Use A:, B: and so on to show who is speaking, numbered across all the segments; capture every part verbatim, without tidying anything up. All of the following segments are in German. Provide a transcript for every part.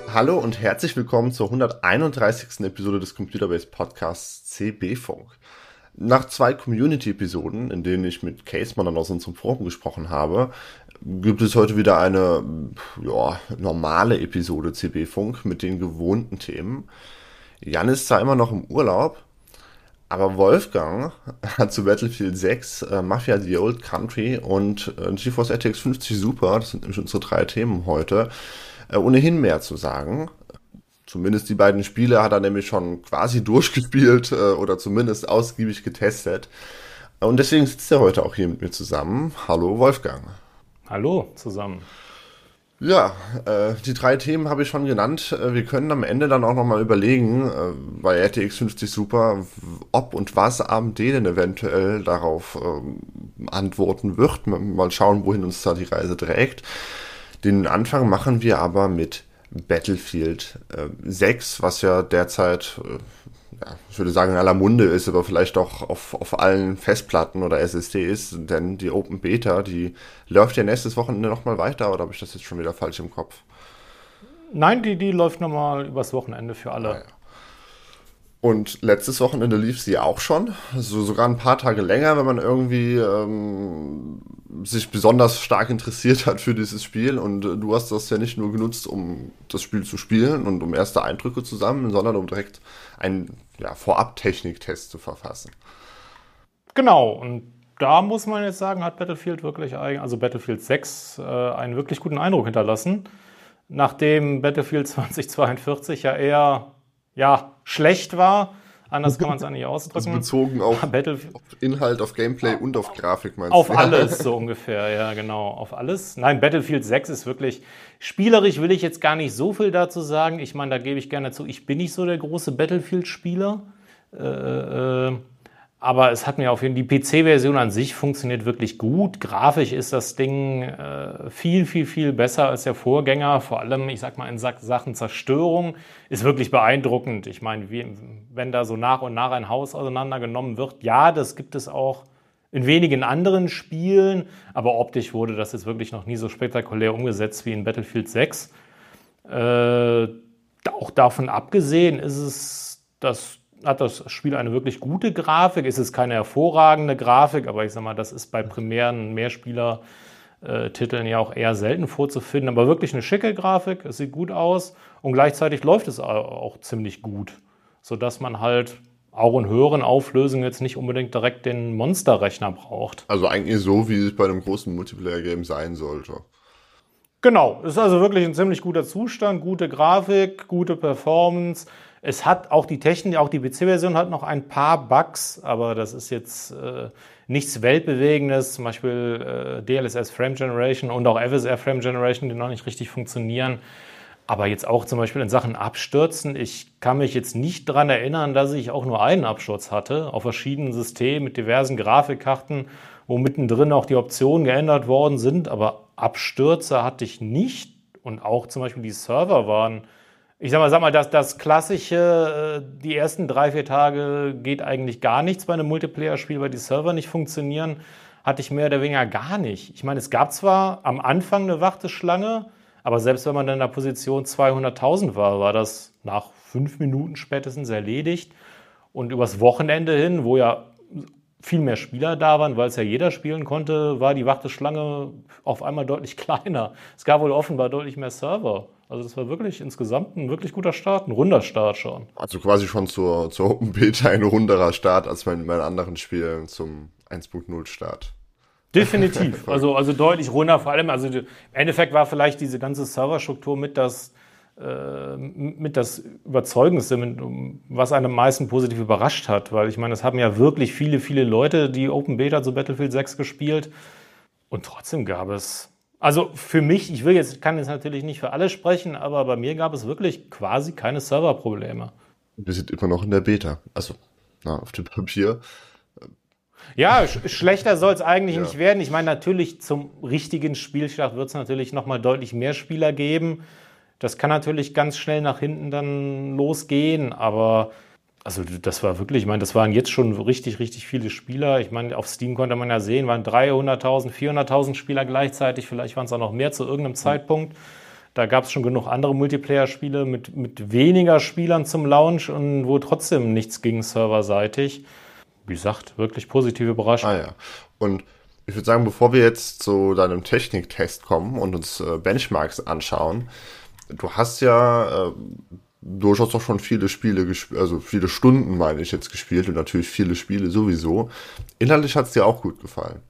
A: Hallo und herzlich willkommen zur hunderteinunddreißigsten Episode des Computerbase Podcasts C B-Funk. Nach zwei Community-Episoden, in denen ich mit Caseman aus unserem Forum gesprochen habe, gibt es heute wieder eine ja, normale Episode C B-Funk mit den gewohnten Themen. Jan ist zwar immer noch im Urlaub, aber Wolfgang hat zu Battlefield sechs, äh, Mafia the Old Country und äh, GeForce R T X fünfzig Super, das sind nämlich unsere drei Themen heute, äh, ohnehin mehr zu sagen. Zumindest die beiden Spiele hat er nämlich schon quasi durchgespielt äh, oder zumindest ausgiebig getestet. Und deswegen sitzt er heute auch hier mit mir zusammen. Hallo Wolfgang.
B: Hallo zusammen.
A: Ja, äh, die drei Themen habe ich schon genannt. Wir können am Ende dann auch nochmal überlegen, äh, bei R T X fünfzig Super, ob und was A M D denn eventuell darauf äh, antworten wird. Mal schauen, wohin uns da die Reise trägt. Den Anfang machen wir aber mit Battlefield äh, sechs, was ja derzeit, äh, ja, ich würde sagen in aller Munde ist, aber vielleicht auch auf, auf allen Festplatten oder S S Ds, denn die Open Beta, die läuft ja nächstes Wochenende nochmal weiter, oder habe ich das jetzt schon wieder falsch im Kopf?
B: Nein, die, die läuft nochmal übers Wochenende für alle.
A: Ah, ja. Und letztes Wochenende lief sie auch schon, also sogar ein paar Tage länger, wenn man irgendwie ähm, sich besonders stark interessiert hat für dieses Spiel. Und äh, du hast das ja nicht nur genutzt, um das Spiel zu spielen und um erste Eindrücke zu sammeln, sondern um direkt einen ja, Vorab-Technik-Test zu verfassen.
B: Genau, und da muss man jetzt sagen, hat Battlefield wirklich, also Battlefield sechs, äh, einen wirklich guten Eindruck hinterlassen. Nachdem Battlefield zweitausendzweiundvierzig ja eher ja, schlecht war. Anders kann man es eigentlich ausdrücken.
A: Also bezogen auf,
B: Battlefield,
A: auf Inhalt, auf Gameplay und auf Grafik meinst
B: auf
A: du?
B: Auf alles so ungefähr, ja genau, auf alles. Nein, Battlefield sechs ist wirklich, spielerisch will ich jetzt gar nicht so viel dazu sagen. Ich meine, da gebe ich gerne zu, ich bin nicht so der große Battlefield-Spieler. Äh, äh, aber es hat mir auf jeden Fall, die P C-Version an sich funktioniert wirklich gut. Grafisch ist das Ding äh, viel, viel, viel besser als der Vorgänger. Vor allem, ich sag mal, in Sachen Zerstörung ist wirklich beeindruckend. Ich meine, wie, wenn da so nach und nach ein Haus auseinandergenommen wird, ja, das gibt es auch in wenigen anderen Spielen, aber optisch wurde das jetzt wirklich noch nie so spektakulär umgesetzt wie in Battlefield sechs. Äh, auch davon abgesehen ist es das hat das Spiel eine wirklich gute Grafik. Es ist keine hervorragende Grafik, aber ich sag mal, das ist bei primären Mehrspieler-Titeln ja auch eher selten vorzufinden. Aber wirklich eine schicke Grafik, es sieht gut aus und gleichzeitig läuft es auch ziemlich gut, sodass man halt auch in höheren Auflösungen jetzt nicht unbedingt direkt den Monsterrechner braucht.
A: Also eigentlich so, wie es bei einem großen Multiplayer-Game sein sollte.
B: Genau, ist also wirklich ein ziemlich guter Zustand, gute Grafik, gute Performance. Es hat auch die Technik, auch die P C-Version hat noch ein paar Bugs, aber das ist jetzt äh, nichts Weltbewegendes, zum Beispiel äh, D L S S Frame Generation und auch F S R Frame Generation, die noch nicht richtig funktionieren. Aber jetzt auch zum Beispiel in Sachen Abstürzen, ich kann mich jetzt nicht daran erinnern, dass ich auch nur einen Absturz hatte auf verschiedenen Systemen mit diversen Grafikkarten, wo mittendrin auch die Optionen geändert worden sind, aber Abstürze hatte ich nicht und auch zum Beispiel die Server waren, ich sag mal, sag mal, das, das klassische, die ersten drei, vier Tage geht eigentlich gar nichts bei einem Multiplayer-Spiel, weil die Server nicht funktionieren, hatte ich mehr oder weniger gar nicht. Ich meine, es gab zwar am Anfang eine Warteschlange, aber selbst wenn man dann in der Position zweihunderttausend war, war das nach fünf Minuten spätestens erledigt. Und übers Wochenende hin, wo ja viel mehr Spieler da waren, weil es ja jeder spielen konnte, war die Warteschlange auf einmal deutlich kleiner. Es gab wohl offenbar deutlich mehr Server. Also das war wirklich insgesamt ein wirklich guter Start, ein runder Start schon.
A: Also quasi schon zur, zur Open Beta ein runderer Start als bei meinen anderen Spielen zum eins Punkt null Start.
B: Definitiv, also, also deutlich runder. Vor allem, also im Endeffekt war vielleicht diese ganze Serverstruktur mit das, äh, mit das Überzeugendste, mit, was einen am meisten positiv überrascht hat. Weil ich meine, es haben ja wirklich viele, viele Leute die Open Beta zu Battlefield sechs gespielt. Und trotzdem gab es, also für mich, ich will jetzt, kann jetzt natürlich nicht für alle sprechen, aber bei mir gab es wirklich quasi keine Serverprobleme.
A: Wir sind immer noch in der Beta, also na, auf dem Papier.
B: Ja, sch- schlechter soll es eigentlich
A: Ja.
B: nicht werden. Ich meine, natürlich zum richtigen Spielstart wird es natürlich nochmal deutlich mehr Spieler geben. Das kann natürlich ganz schnell nach hinten dann losgehen, aber also das war wirklich, ich meine, das waren jetzt schon richtig, richtig viele Spieler. Ich meine, auf Steam konnte man ja sehen, waren dreihunderttausend, vierhunderttausend Spieler gleichzeitig. Vielleicht waren es auch noch mehr zu irgendeinem Zeitpunkt. Da gab es schon genug andere Multiplayer-Spiele mit, mit weniger Spielern zum Launch und wo trotzdem nichts ging serverseitig. Wie gesagt, wirklich positive Überraschung.
A: Ah ja. Und ich würde sagen, bevor wir jetzt zu deinem Techniktest kommen und uns äh, Benchmarks anschauen, du hast ja äh, durchaus doch schon viele Spiele gespielt, also viele Stunden, meine ich, jetzt gespielt und natürlich viele Spiele sowieso. Inhaltlich hat es dir auch gut gefallen.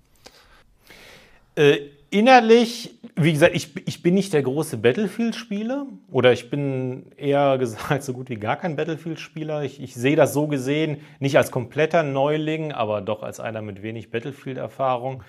B: Äh, innerlich, wie gesagt, ich, ich bin nicht der große Battlefield-Spieler oder ich bin eher gesagt so gut wie gar kein Battlefield-Spieler. Ich, ich sehe das so gesehen nicht als kompletter Neuling, aber doch als einer mit wenig Battlefield-Erfahrung.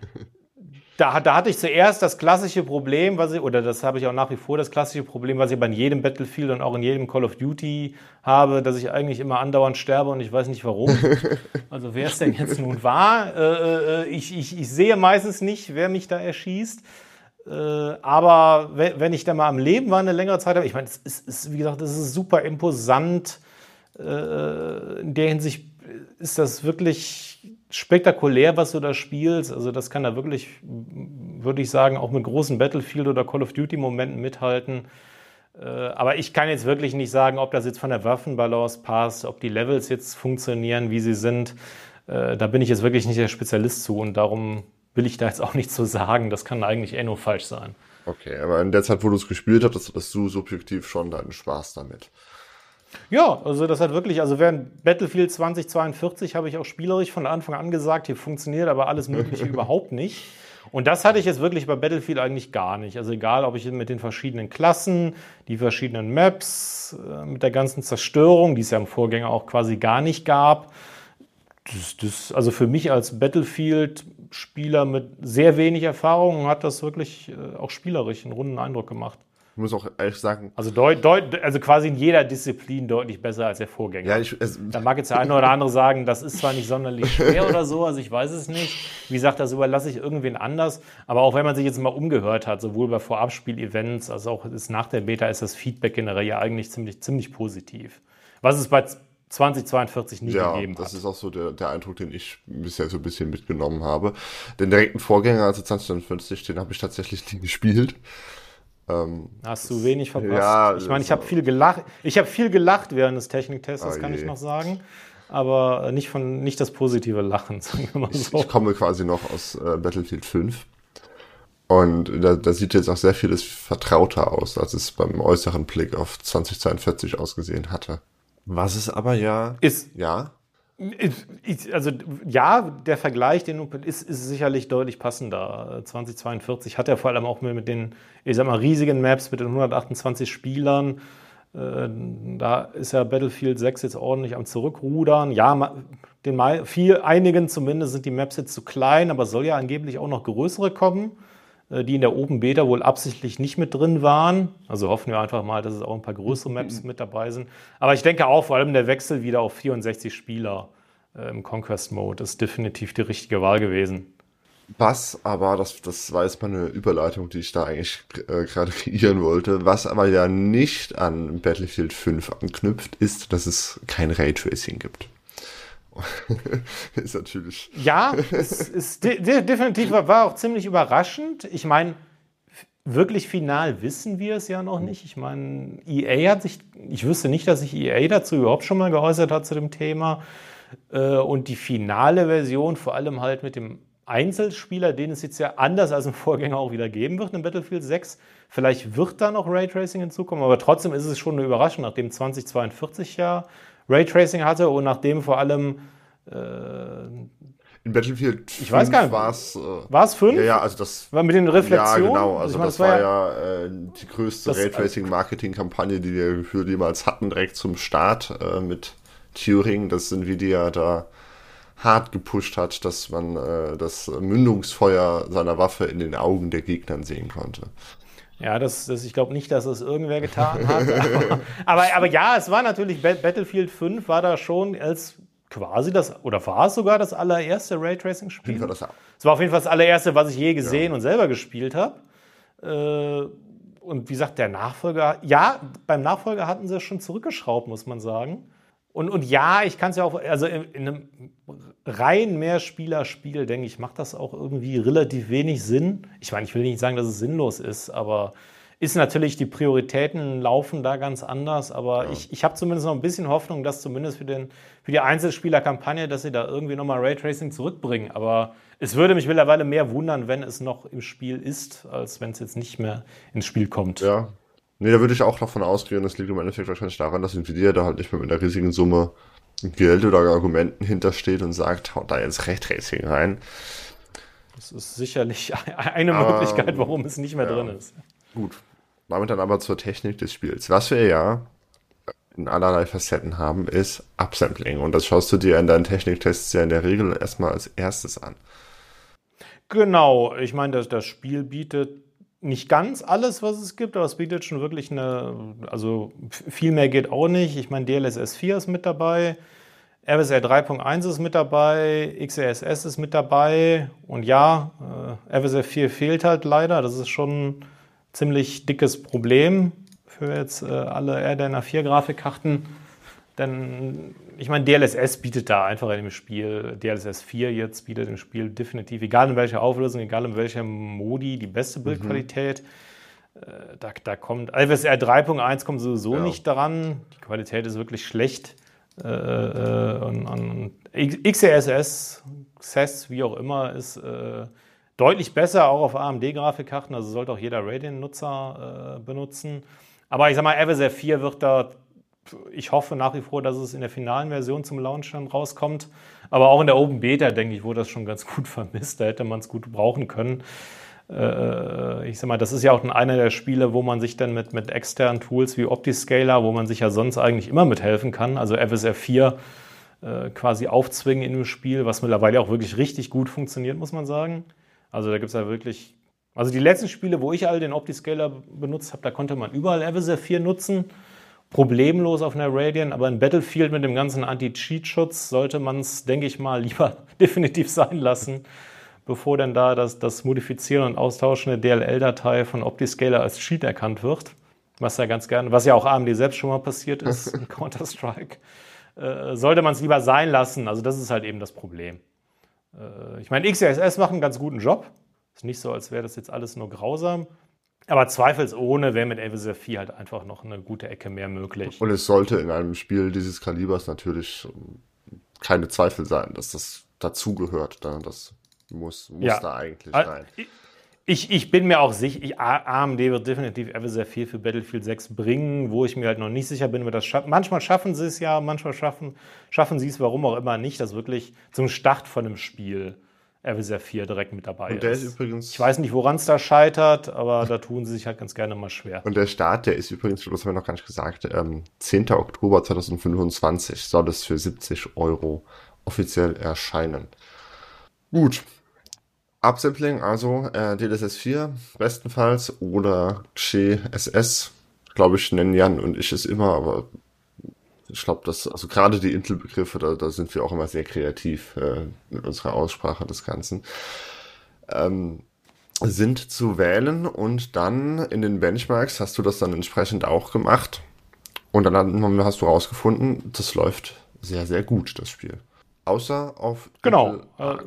B: Da, da hatte ich zuerst das klassische Problem, was ich, oder das habe ich auch nach wie vor, das klassische Problem, was ich bei jedem Battlefield und auch in jedem Call of Duty habe, dass ich eigentlich immer andauernd sterbe und ich weiß nicht warum. Also wer es denn jetzt nun war, äh, ich, ich, ich sehe meistens nicht, wer mich da erschießt. Äh, aber wenn, wenn ich da mal am Leben war eine längere Zeit habe, ich meine, es ist, ist, wie gesagt, es ist super imposant. Äh, in der Hinsicht ist das wirklich spektakulär, was du da spielst. Also das kann da wirklich, würde ich sagen, auch mit großen Battlefield- oder Call of Duty-Momenten mithalten. Äh, aber ich kann jetzt wirklich nicht sagen, ob das jetzt von der Waffenbalance passt, ob die Levels jetzt funktionieren, wie sie sind. Äh, da bin ich jetzt wirklich nicht der Spezialist zu und darum will ich da jetzt auch nichts zu sagen. Das kann eigentlich eh nur falsch sein.
A: Okay, aber in der Zeit, wo du es gespielt hast, hattest du subjektiv schon deinen Spaß damit.
B: Ja, also das hat wirklich, also während Battlefield zwanzig zweiundvierzig habe ich auch spielerisch von Anfang an gesagt, hier funktioniert aber alles Mögliche überhaupt nicht. Und das hatte ich jetzt wirklich bei Battlefield eigentlich gar nicht. Also egal, ob ich mit den verschiedenen Klassen, die verschiedenen Maps, mit der ganzen Zerstörung, die es ja im Vorgänger auch quasi gar nicht gab. Das, das, also für mich als Battlefield-Spieler mit sehr wenig Erfahrung hat das wirklich auch spielerisch einen runden Eindruck gemacht.
A: Ich muss auch ehrlich sagen.
B: Also, deut, deut, also quasi in jeder Disziplin deutlich besser als der Vorgänger.
A: Ja, ich, es,
B: da mag jetzt der eine oder andere sagen, das ist zwar nicht sonderlich schwer oder so, also ich weiß es nicht. Wie gesagt, das überlasse ich irgendwen anders. Aber auch wenn man sich jetzt mal umgehört hat, sowohl bei Vorabspiel-Events als auch ist nach der Beta, ist das Feedback generell ja eigentlich ziemlich, ziemlich positiv. Was es bei zwanzig zweiundvierzig nie
A: ja,
B: gegeben hat.
A: Das ist auch so der, der Eindruck, den ich bisher so ein bisschen mitgenommen habe. Den direkten Vorgänger, also zwanzig zweiundvierzig, den habe ich tatsächlich nie gespielt.
B: Ähm, Hast du wenig verpasst.
A: Ja,
B: ich meine, ich habe viel gelacht. Ich habe viel gelacht während des Techniktests, das
A: oh
B: kann
A: je.
B: ich noch sagen. Aber nicht von nicht das positive Lachen, sagen wir mal so.
A: Ich, ich komme quasi noch aus äh, Battlefield fünf. Und da, da sieht jetzt auch sehr vieles vertrauter aus, als es beim äußeren Blick auf zwanzig zweiundvierzig ausgesehen hatte. Was es aber ja...
B: Ist...
A: Ja?
B: Also ja, der Vergleich, den du ist, ist sicherlich deutlich passender. zwanzig zweiundvierzig hat er vor allem auch mit den, ich sag mal, riesigen Maps mit den hundertachtundzwanzig Spielern. Da ist ja Battlefield sechs jetzt ordentlich am Zurückrudern. Ja, den viel, einigen zumindest sind die Maps jetzt zu klein, aber es soll ja angeblich auch noch größere kommen, die in der Open Beta wohl absichtlich nicht mit drin waren. Also hoffen wir einfach mal, dass es auch ein paar größere Maps mit dabei sind. Aber ich denke auch, vor allem der Wechsel wieder auf vierundsechzig Spieler äh, im Conquest-Mode ist definitiv die richtige Wahl gewesen.
A: Was aber, das, das war jetzt mal eine Überleitung, die ich da eigentlich äh, gerade kreieren wollte, was aber ja nicht an Battlefield fünf anknüpft, ist, dass es kein Raytracing gibt. Ist natürlich.
B: Ja, es ist de- de- definitiv war auch ziemlich überraschend. Ich meine, wirklich final wissen wir es ja noch nicht. Ich meine, E A hat sich, ich wüsste nicht, dass sich E A dazu überhaupt schon mal geäußert hat zu dem Thema. Und die finale Version, vor allem halt mit dem Einzelspieler, den es jetzt ja anders als im Vorgänger auch wieder geben wird in Battlefield sechs. Vielleicht wird da noch Raytracing hinzukommen, aber trotzdem ist es schon eine Überraschung, nachdem zwanzig zweiundvierzig ja Raytracing hatte und nachdem vor allem äh,
A: in Battlefield
B: ich weiß gar nicht,
A: war es äh,
B: war es fünf?
A: Ja, ja, also das
B: war mit den Reflexionen.
A: Ja, genau, also
B: ich meine,
A: das,
B: das war
A: war
B: ja,
A: ja äh, die größte
B: das,
A: Raytracing-Marketing-Kampagne, die wir gefühlt jemals hatten, direkt zum Start äh, mit Turing, das Nvidia da hart gepusht hat, dass man äh, das Mündungsfeuer seiner Waffe in den Augen der Gegnern sehen konnte.
B: Ja, das, das, ich glaube nicht, dass es irgendwer getan hat. aber, aber, aber ja, es war natürlich, Battlefield fünf war da schon als quasi das, oder war es sogar das allererste Raytracing-Spiel?
A: Das auch.
B: Es war auf jeden Fall das allererste, was ich je gesehen
A: ja.
B: und selber gespielt habe. Äh, und wie gesagt, der Nachfolger, ja, beim Nachfolger hatten sie es schon zurückgeschraubt, muss man sagen. Und, und ja, ich kann es ja auch, also in, in einem rein Mehrspieler-Spiel, denke ich, macht das auch irgendwie relativ wenig Sinn. Ich meine, ich will nicht sagen, dass es sinnlos ist, aber ist natürlich, die Prioritäten laufen da ganz anders, aber ja. ich, ich habe zumindest noch ein bisschen Hoffnung, dass zumindest für, den, für die Einzelspielerkampagne, dass sie da irgendwie nochmal Raytracing zurückbringen. Aber es würde mich mittlerweile mehr wundern, wenn es noch im Spiel ist, als wenn es jetzt nicht mehr ins Spiel kommt.
A: Ja, nee, da würde ich auch davon ausgehen, das liegt im Endeffekt wahrscheinlich daran, dass Nvidia da halt nicht mehr mit einer riesigen Summe Geld oder Argumenten hintersteht und sagt, haut da jetzt Raytracing rein.
B: Das ist sicherlich eine
A: aber,
B: Möglichkeit, warum es nicht mehr ja, drin ist.
A: Gut. Damit dann aber zur Technik des Spiels. Was wir ja in allerlei Facetten haben, ist Upsampling. Und das schaust du dir in deinen Techniktests ja in der Regel erstmal als erstes an.
B: Genau. Ich meine, das, das Spiel bietet nicht ganz alles, was es gibt, aber es bietet schon wirklich eine, also viel mehr geht auch nicht. Ich meine, D L S S vier ist mit dabei, R W S R drei Punkt eins ist mit dabei, X E S S ist mit dabei und ja, äh, R W S R vier fehlt halt leider. Das ist schon ziemlich dickes Problem für jetzt äh, alle R D N A vier Grafikkarten. Denn ich meine, D L S S bietet da einfach in dem Spiel, D L S S vier jetzt bietet im Spiel definitiv, egal in welcher Auflösung, egal in welcher Modi, die beste Bildqualität. Mhm. Äh, da, da kommt, R W S R drei Punkt eins kommt sowieso ja. nicht daran. Die Qualität ist wirklich schlecht. Äh, äh, und, und X E S S, X E S S, wie auch immer, ist äh, deutlich besser, auch auf A M D-Grafikkarten, also sollte auch jeder Radeon-Nutzer äh, benutzen. Aber ich sag mal, R W S R vier wird da, ich hoffe nach wie vor, dass es in der finalen Version zum Launch dann rauskommt. Aber auch in der Open Beta, denke ich, wurde das schon ganz gut vermisst. Da hätte man es gut brauchen können. Äh, ich sag mal, das ist ja auch einer der Spiele, wo man sich dann mit, mit externen Tools wie Optiscaler, wo man sich ja sonst eigentlich immer mithelfen kann, also R W S R vier äh, quasi aufzwingen in dem Spiel, was mittlerweile auch wirklich richtig gut funktioniert, muss man sagen. Also da gibt es ja wirklich, also die letzten Spiele, wo ich all den Optiscaler benutzt habe, da konnte man überall R W S R vier nutzen, problemlos auf einer Radeon, aber in Battlefield mit dem ganzen Anti-Cheat-Schutz sollte man es, denke ich mal, lieber definitiv sein lassen, bevor dann da das, das Modifizieren und Austauschen der D L L-Datei von Optiscaler als Cheat erkannt wird, was ja ganz gerne, was ja auch A M D selbst schon mal passiert ist in Counter-Strike, äh, sollte man es lieber sein lassen. Also das ist halt eben das Problem. Ich meine, X E S S macht einen ganz guten Job. Ist nicht so, als wäre das jetzt alles nur grausam. Aber zweifelsohne wäre mit R W S R vier halt einfach noch eine gute Ecke mehr möglich.
A: Und es sollte in einem Spiel dieses Kalibers natürlich keine Zweifel sein, dass das dazugehört. Das muss, muss ja. da eigentlich rein.
B: Ich, ich bin mir auch sicher, ich, A M D wird definitiv R W S R vier für Battlefield sechs bringen, wo ich mir halt noch nicht sicher bin, ob wir das schaffen. Manchmal schaffen sie es ja, manchmal schaffen, schaffen sie es, warum auch immer nicht, dass wirklich zum Start von einem Spiel R W S R vier direkt mit dabei
A: und der
B: ist.
A: ist übrigens,
B: ich weiß nicht, woran es da scheitert, aber da tun sie sich halt ganz gerne mal schwer.
A: Und der Start, der ist übrigens, das haben wir noch gar nicht gesagt, ähm, zehnter Oktober zweitausendfünfundzwanzig soll es für siebzig Euro offiziell erscheinen. Gut. Upsampling, also äh, D L S S vier bestenfalls oder X E S S, glaube ich, nennen Jan und ich es immer, aber ich glaube, dass, also gerade die Intel-Begriffe, da, da sind wir auch immer sehr kreativ äh, mit unserer Aussprache des Ganzen, ähm, sind zu wählen und dann in den Benchmarks hast du das dann entsprechend auch gemacht und dann hast du rausgefunden, das läuft sehr, sehr gut, das Spiel. Außer auf
B: genau.
A: Intel Arc.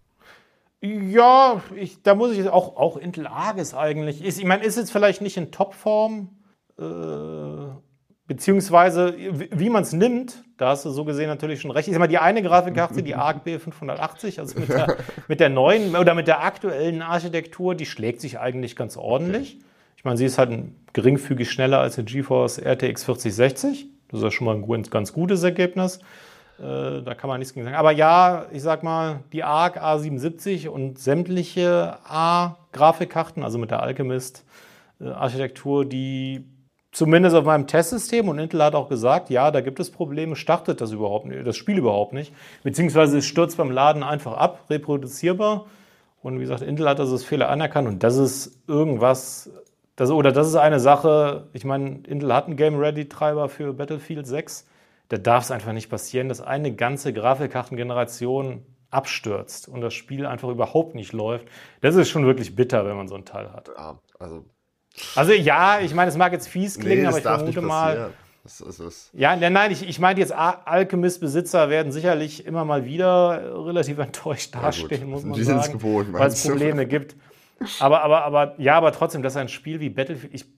B: Ja, ich, da muss ich auch, auch Intel Argus eigentlich. Ist, ich meine, ist jetzt vielleicht nicht in Topform, äh, beziehungsweise wie, wie man es nimmt, da hast du so gesehen natürlich schon recht. Ich sag mal, die eine Grafikkarte, die Arc B fünfhundertachtzig, also mit der, mit der neuen oder mit der aktuellen Architektur, die schlägt sich eigentlich ganz ordentlich. Ich meine, sie ist halt geringfügig schneller als eine GeForce R T X vierzig sechzig. Das ist ja schon mal ein ganz gutes Ergebnis. Da kann man nichts gegen sagen. Aber ja, ich sag mal, die Arc A siebenundsiebzig und sämtliche A-Grafikkarten, also mit der Alchemist-Architektur, die zumindest auf meinem Testsystem, und Intel hat auch gesagt, ja, da gibt es Probleme, startet das überhaupt nicht, das Spiel überhaupt nicht. Beziehungsweise es stürzt beim Laden einfach ab, reproduzierbar. Und wie gesagt, Intel hat also das Fehler anerkannt und das ist irgendwas, das, oder das ist eine Sache, ich meine, Intel hat einen Game-Ready-Treiber für Battlefield sechs. Da darf es einfach nicht passieren, dass eine ganze Grafikkartengeneration abstürzt und das Spiel einfach überhaupt nicht läuft. Das ist schon wirklich bitter, wenn man so ein Teil hat.
A: Ja, also,
B: also ja, ich meine, es mag jetzt fies klingen, nee, aber ich vermute mal...
A: Das ist es.
B: Ja, nein, ich, ich meine jetzt, Alchemist-Besitzer werden sicherlich immer mal wieder relativ enttäuscht dastehen, ja, muss man
A: Die
B: sagen,
A: gewohnt,
B: weil es Probleme gibt. Aber, aber, aber, ja, aber trotzdem, dass ein Spiel wie Battlefield... Ich,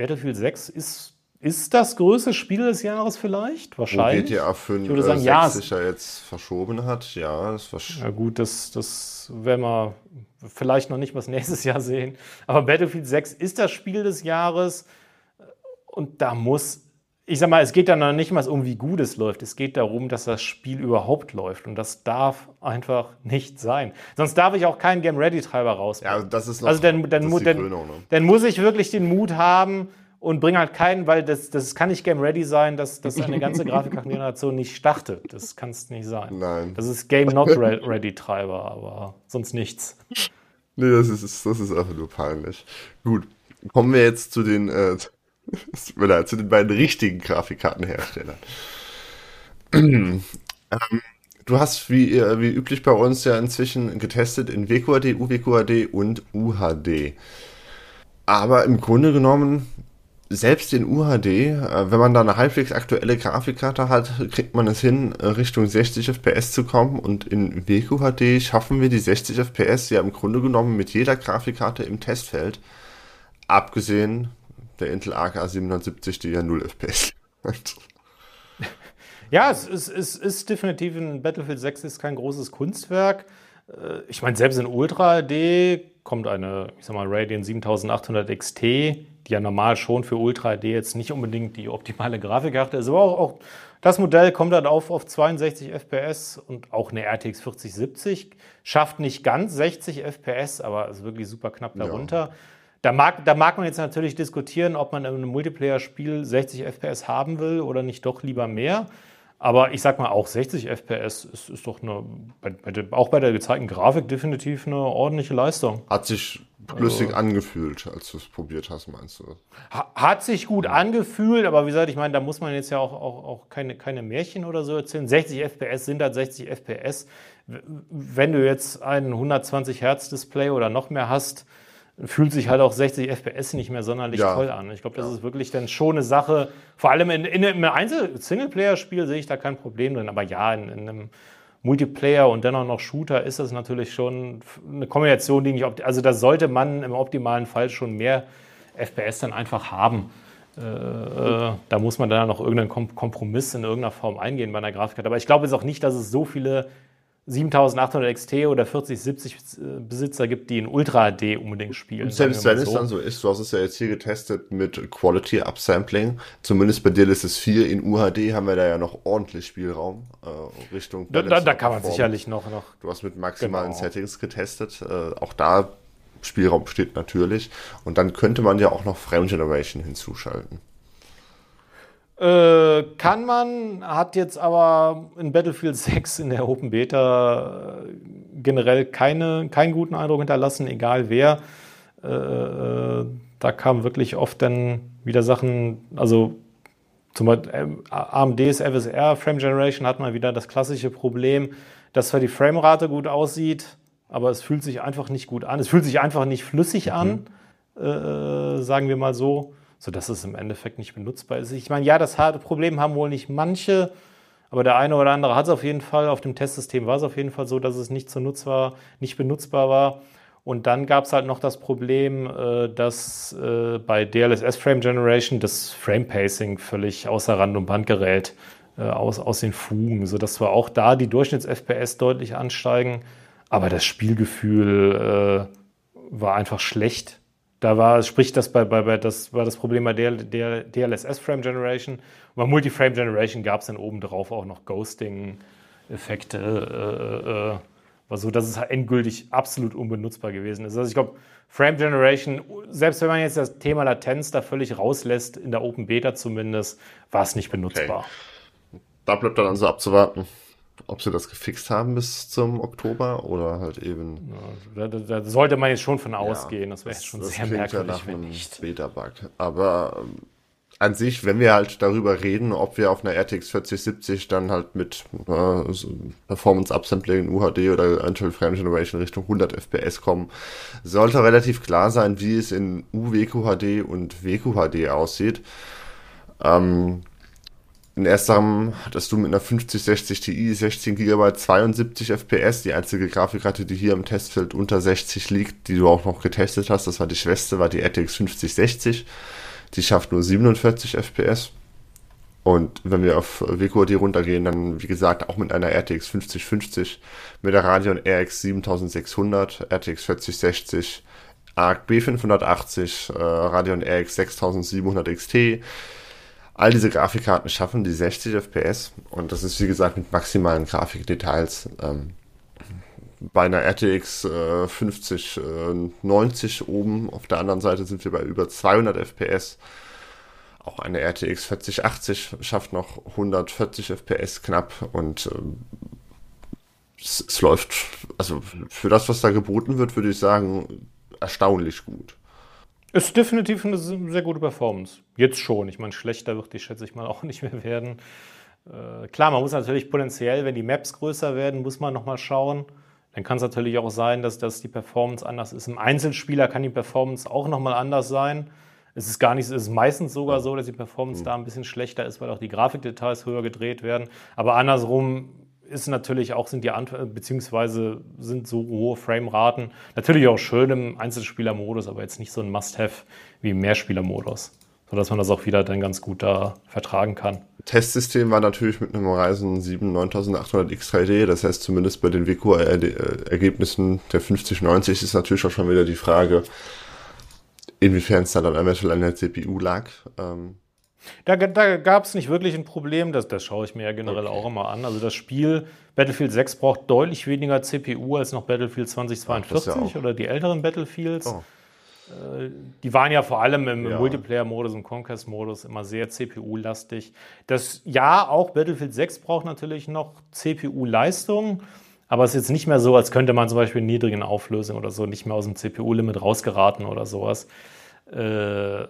B: Battlefield sechs ist, ist das größte Spiel des Jahres vielleicht? Wahrscheinlich.
A: Wo G T A fünf
B: ich würde sagen, ja,
A: sich ja jetzt verschoben hat. Ja, das war
B: ja gut, das, das werden wir vielleicht noch nicht was nächstes Jahr sehen. Aber Battlefield sechs ist das Spiel des Jahres. Und da muss, ich sag mal, es geht dann noch nicht mal um, wie gut es läuft. Es geht darum, dass das Spiel überhaupt läuft. Und das darf einfach nicht sein. Sonst darf ich auch keinen Game-Ready-Treiber rausbringen.
A: Ja, das ist noch
B: also dann, dann,
A: das ist die
B: dann,
A: Krönung, ne?
B: dann muss ich wirklich den Mut haben und bringe halt keinen, weil das, das kann nicht Game-Ready sein, dass, dass eine ganze Grafikkartengeneration nicht startet. Das kann es nicht sein.
A: Nein.
B: Das ist Game-Not-Ready-Treiber, aber sonst nichts.
A: Nee, das ist, das ist einfach nur peinlich. Gut, kommen wir jetzt zu den, äh, es tut mir leid, zu den beiden richtigen Grafikkartenherstellern. ähm, du hast wie, äh, wie üblich bei uns ja inzwischen getestet in W Q H D, U W Q H D und U H D. Aber im Grunde genommen, selbst in U H D, äh, wenn man da eine halbwegs aktuelle Grafikkarte hat, kriegt man es hin, äh, Richtung sechzig F P S zu kommen. Und in W Q H D schaffen wir die sechzig F P S ja im Grunde genommen mit jeder Grafikkarte im Testfeld. Abgesehen der Intel Arc A siebenhundertsiebzig, die ja null F P S hat.
B: Ja, es ist, es ist definitiv ein Battlefield sechs ist kein großes Kunstwerk. Ich meine, selbst in Ultra H D kommt eine, ich sag mal, Radeon siebentausendachthundert X T, die ja normal schon für Ultra H D jetzt nicht unbedingt die optimale Grafikkarte ist, aber auch, auch das Modell kommt dann auf, auf zweiundsechzig F P S und auch eine R T X vierzig siebzig schafft nicht ganz sechzig F P S, aber ist wirklich super knapp darunter. Ja. Da mag, da mag man jetzt natürlich diskutieren, ob man in einem Multiplayer-Spiel sechzig F P S haben will oder nicht doch lieber mehr. Aber ich sag mal, auch sechzig F P S ist, ist doch eine, bei, bei der, auch bei der gezeigten Grafik definitiv eine ordentliche Leistung.
A: Hat sich flüssig also angefühlt, als du es probiert hast, meinst du?
B: Hat sich gut ja. angefühlt, aber wie gesagt, ich meine, da muss man jetzt ja auch, auch, auch keine, keine Märchen oder so erzählen. sechzig F P S sind halt sechzig F P S. Wenn du jetzt ein hundertzwanzig Hertz Display oder noch mehr hast, fühlt sich halt auch sechzig F P S nicht mehr sonderlich ja. toll an. Ich glaube, das ja. ist wirklich dann schon eine Sache, vor allem in, in einem Einzel-Singleplayer-Spiel sehe ich da kein Problem drin, aber ja, in, in einem Multiplayer und dennoch noch Shooter ist das natürlich schon eine Kombination, die nicht, also da sollte man im optimalen Fall schon mehr F P S dann einfach haben. Äh, äh, da muss man dann noch irgendeinen Kompromiss in irgendeiner Form eingehen bei einer Grafikkarte. Aber ich glaube jetzt auch nicht, dass es so viele siebentausendachthundert X T oder vierzig siebzig Besitzer gibt, die in Ultra H D unbedingt spielen.
A: Und selbst wenn so. es dann so ist, du hast es ja jetzt hier getestet mit Quality Upsampling, zumindest bei D L S S vier in U H D haben wir da ja noch ordentlich Spielraum äh, Richtung
B: Da, da, da kann man sicherlich noch, noch.
A: Du hast mit maximalen genau. Settings getestet, äh, auch da Spielraum besteht natürlich und dann könnte man ja auch noch Frame Generation hinzuschalten.
B: Äh, kann man, hat jetzt aber in Battlefield sechs in der Open Beta äh, generell keine, keinen guten Eindruck hinterlassen, egal wer. Äh, äh, da kamen wirklich oft dann wieder Sachen, also zum Beispiel äh, A M Ds F S R Frame Generation hat mal wieder das klassische Problem, dass zwar die Framerate gut aussieht, aber es fühlt sich einfach nicht gut an. Es fühlt sich einfach nicht flüssig mhm. an, äh, sagen wir mal so. Sodass es im Endeffekt nicht benutzbar ist. Ich meine, ja, das Problem haben wohl nicht manche, aber der eine oder andere hat es auf jeden Fall. Auf dem Testsystem war es auf jeden Fall so, dass es nicht zu Nutz war, nicht benutzbar war. Und dann gab es halt noch das Problem, dass bei D L S S Frame Generation das Frame Pacing völlig außer Rand und Band gerät, aus, aus den Fugen, sodass zwar auch da die Durchschnitts-F P S deutlich ansteigen, aber das Spielgefühl war einfach schlecht. Da war, sprich, das, bei, bei, bei, das war das Problem bei D L S S Frame Generation. Und bei Multi-Frame Generation gab es dann obendrauf auch noch Ghosting-Effekte, äh, äh, war so, dass es halt endgültig absolut unbenutzbar gewesen ist. Also ich glaube, Frame Generation, selbst wenn man jetzt das Thema Latenz da völlig rauslässt, in der Open Beta zumindest, war es nicht benutzbar.
A: Okay. Da bleibt dann also abzuwarten, ob sie das gefixt haben bis zum Oktober oder halt eben...
B: Ja, da, da sollte man jetzt schon von ausgehen. Ja, das wäre jetzt schon
A: das
B: sehr merkwürdig,
A: ja nach wenn nicht. Beta-Bug. Aber ähm, an sich, wenn wir halt darüber reden, ob wir auf einer R T X vierzig siebzig dann halt mit äh, so Performance-Upsampling in U H D oder eventuell Frame Generation Richtung hundert F P S kommen, sollte relativ klar sein, wie es in U W Q H D und W Q H D aussieht. Ähm... In ersterem hattest du mit einer fünfzig sechzig Ti sechzehn Gigabyte zweiundsiebzig F P S, die einzige Grafikkarte, die hier im Testfeld unter sechzig liegt, die du auch noch getestet hast, das war die Schwester, war die R T X fünfzig sechzig. Die schafft nur siebenundvierzig F P S. Und wenn wir auf W Q A D runtergehen, dann, wie gesagt, auch mit einer R T X fünfzig fünfzig, mit der Radeon R X siebentausendsechshundert, R T X vierzig sechzig, A R C B fünfhundertachtzig, äh, Radeon R X sechstausendsiebenhundert X T. All diese Grafikkarten schaffen die sechzig F P S. Und das ist, wie gesagt, mit maximalen Grafikdetails. Ähm, bei einer R T X äh, fünfzig neunzig oben, auf der anderen Seite sind wir bei über zweihundert F P S. Auch eine R T X vierzig achtzig schafft noch hundertvierzig F P S knapp und ähm, es, es läuft, also für das, was da geboten wird, würde ich sagen, erstaunlich gut.
B: Ist definitiv eine sehr gute Performance. Jetzt schon. Ich meine, schlechter wird die, schätze ich mal, auch nicht mehr werden. Äh, klar, man muss natürlich potenziell, wenn die Maps größer werden, muss man nochmal schauen. Dann kann es natürlich auch sein, dass, dass die Performance anders ist. Im Einzelspieler kann die Performance auch nochmal anders sein. Es ist gar nicht, es ist meistens sogar so, dass die Performance mhm. da ein bisschen schlechter ist, weil auch die Grafikdetails höher gedreht werden. Aber andersrum ist natürlich auch, sind die Ant- beziehungsweise sind so hohe Frameraten natürlich auch schön im Einzelspielermodus, aber jetzt nicht so ein Must-Have wie im Mehrspielermodus, sodass man das auch wieder dann ganz gut da vertragen kann.
A: Testsystem war natürlich mit einem Ryzen sieben neuntausendachthundert X drei D, das heißt zumindest bei den W Q A-Ergebnissen der fünfzig neunzig ist natürlich auch schon wieder die Frage, inwiefern es da dann eventuell an der C P U lag. Ähm
B: Da, da gab es nicht wirklich ein Problem, das, das schaue ich mir ja generell okay. auch immer an. Also das Spiel Battlefield sechs braucht deutlich weniger C P U als noch Battlefield zweitausendzweiundvierzig ja oder die älteren Battlefields. Oh. Äh, die waren ja vor allem im ja. Multiplayer-Modus, im Conquest-Modus immer sehr C P U-lastig. Das ja, auch Battlefield sechs braucht natürlich noch C P U-Leistung, aber es ist jetzt nicht mehr so, als könnte man zum Beispiel in niedrigen Auflösungen oder so nicht mehr aus dem C P U-Limit rausgeraten oder sowas. Äh,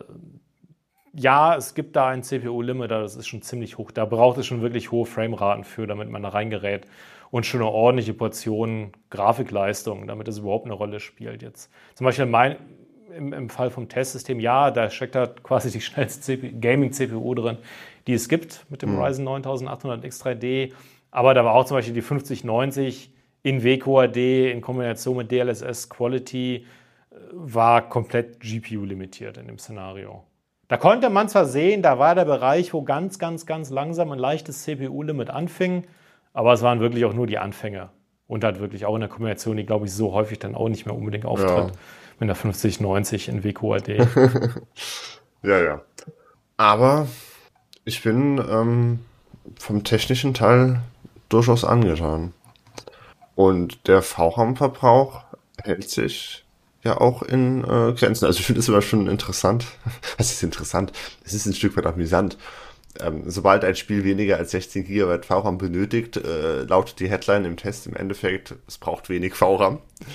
B: Ja, es gibt da ein C P U-Limit, das ist schon ziemlich hoch. Da braucht es schon wirklich hohe Frameraten für, damit man da reingerät. Und schon eine ordentliche Portion Grafikleistung, damit es überhaupt eine Rolle spielt jetzt. Zum Beispiel mein, im, im Fall vom Testsystem, ja, da steckt da quasi die schnellste Gaming-C P U drin, die es gibt mit dem mhm. Ryzen neuntausendachthundert X drei D. Aber da war auch zum Beispiel die fünfzig neunzig in W Q A D in Kombination mit D L S S Quality war komplett G P U-limitiert in dem Szenario. Da konnte man zwar sehen, da war der Bereich, wo ganz, ganz, ganz langsam ein leichtes C P U-Limit anfing, aber es waren wirklich auch nur die Anfänge. Und halt wirklich auch in der Kombination, die, glaube ich, so häufig dann auch nicht mehr unbedingt auftritt, ja. mit der fünfzig neunzig in W Q A D.
A: ja, ja. Aber ich bin ähm, vom technischen Teil durchaus angetan. Und der V RAM-Verbrauch hält sich ja auch in äh, Grenzen. Also ich finde es immer schon interessant. Es ist interessant. Es ist ein Stück weit amüsant. Ähm, sobald ein Spiel weniger als sechzehn Gigabyte V RAM benötigt, äh, lautet die Headline im Test im Endeffekt, es braucht wenig V RAM.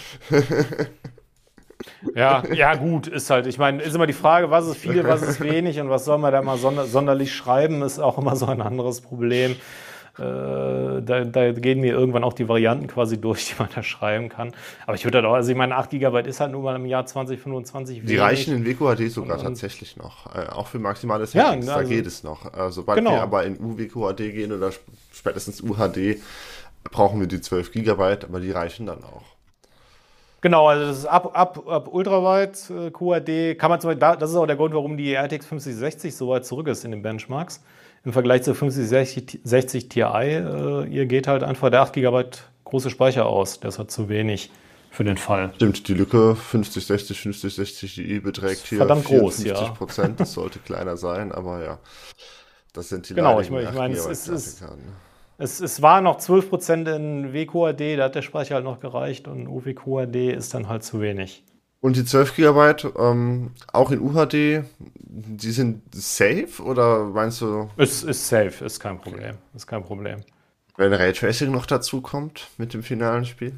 B: ja, ja gut, ist halt, ich meine, ist immer die Frage, was ist viel, was ist wenig und was soll man da mal sonder- sonderlich schreiben, ist auch immer so ein anderes Problem. Äh, da, da gehen mir irgendwann auch die Varianten quasi durch, die man da schreiben kann. Aber ich würde halt auch, also ich meine, acht Gigabyte ist halt nur mal im Jahr zwanzig fünfundzwanzig wenig.
A: Die reichen in W Q A D sogar und, tatsächlich noch. Äh, auch für maximales
B: ja,
A: Settings,
B: also,
A: da geht es noch. Äh, sobald
B: genau.
A: wir aber in U W Q A D gehen oder spätestens U H D, brauchen wir die zwölf Gigabyte, aber die reichen dann auch.
B: Genau, also das ist ab, ab, ab Ultrawide äh, Q A D kann man zum Beispiel, das ist auch der Grund, warum die R T X fünfzig sechzig so weit zurück ist in den Benchmarks. Im Vergleich zur fünfzig sechzig Ti, äh, ihr geht halt einfach der acht Gigabyte große Speicher aus. Das hat zu wenig für den Fall.
A: Stimmt, die Lücke fünfzig sechzig, fünfzig sechzig Ti beträgt hier
B: verdammt groß,
A: vierundfünfzig Prozent. Ja. Das sollte kleiner sein, aber ja, das sind die
B: genau, ich meine, ich mein, es, es, es, es, es war noch zwölf Prozent in W Q A D, da hat der Speicher halt noch gereicht und U W Q A D ist dann halt zu wenig.
A: Und die zwölf Gigabyte, ähm, auch in U H D, die sind safe oder meinst du?
B: Es ist safe, ist kein Problem. Okay. Ist kein Problem.
A: Wenn Raytracing noch dazu kommt mit dem finalen Spiel?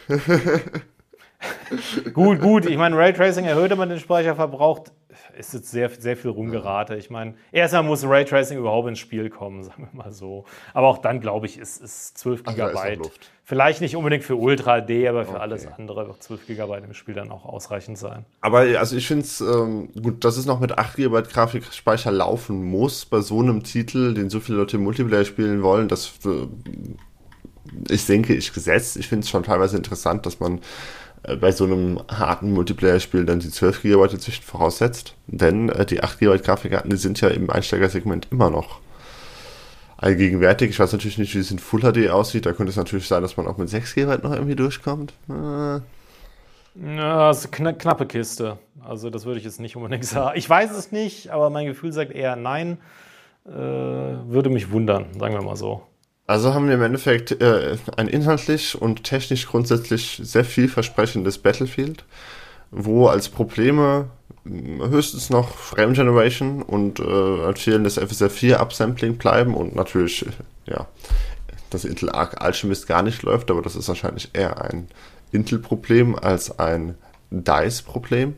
B: gut, gut. Ich meine, Raytracing erhöht immer den Speicherverbrauch. Ist jetzt sehr, sehr viel rumgerate. Ich meine, erstmal muss Raytracing überhaupt ins Spiel kommen, sagen wir mal so. Aber auch dann, glaube ich, ist, ist zwölf Gigabyte. Also ist vielleicht nicht unbedingt für Ultra H D, aber für okay. alles andere wird zwölf Gigabyte im Spiel dann auch ausreichend sein.
A: Aber also ich finde es ähm, gut, dass es noch mit acht Gigabyte Grafikspeicher laufen muss bei so einem Titel, den so viele Leute im Multiplayer spielen wollen. Das äh, ich denke, ich gesetzt. Ich finde es schon teilweise interessant, dass man äh, bei so einem harten Multiplayer-Spiel dann die zwölf Gigabyte dazwischen voraussetzt. Denn äh, die acht Gigabyte Grafikkarten, die sind ja im Einsteigersegment immer noch allgegenwärtig. Ich weiß natürlich nicht, wie es in Full H D aussieht. Da könnte es natürlich sein, dass man auch mit sechs Gigabyte noch irgendwie durchkommt. Äh.
B: Ja, das ist eine knappe Kiste. Also das würde ich jetzt nicht unbedingt sagen. Ich weiß es nicht, aber mein Gefühl sagt eher nein. Äh, würde mich wundern, sagen wir mal so.
A: Also haben wir im Endeffekt äh, ein inhaltlich und technisch grundsätzlich sehr vielversprechendes Battlefield, wo als Probleme höchstens noch Frame Generation und äh, ein fehlendes F S R vier Upsampling bleiben und natürlich, ja, das Intel Arc Alchemist gar nicht läuft, aber das ist wahrscheinlich eher ein Intel-Problem als ein D I C E-Problem.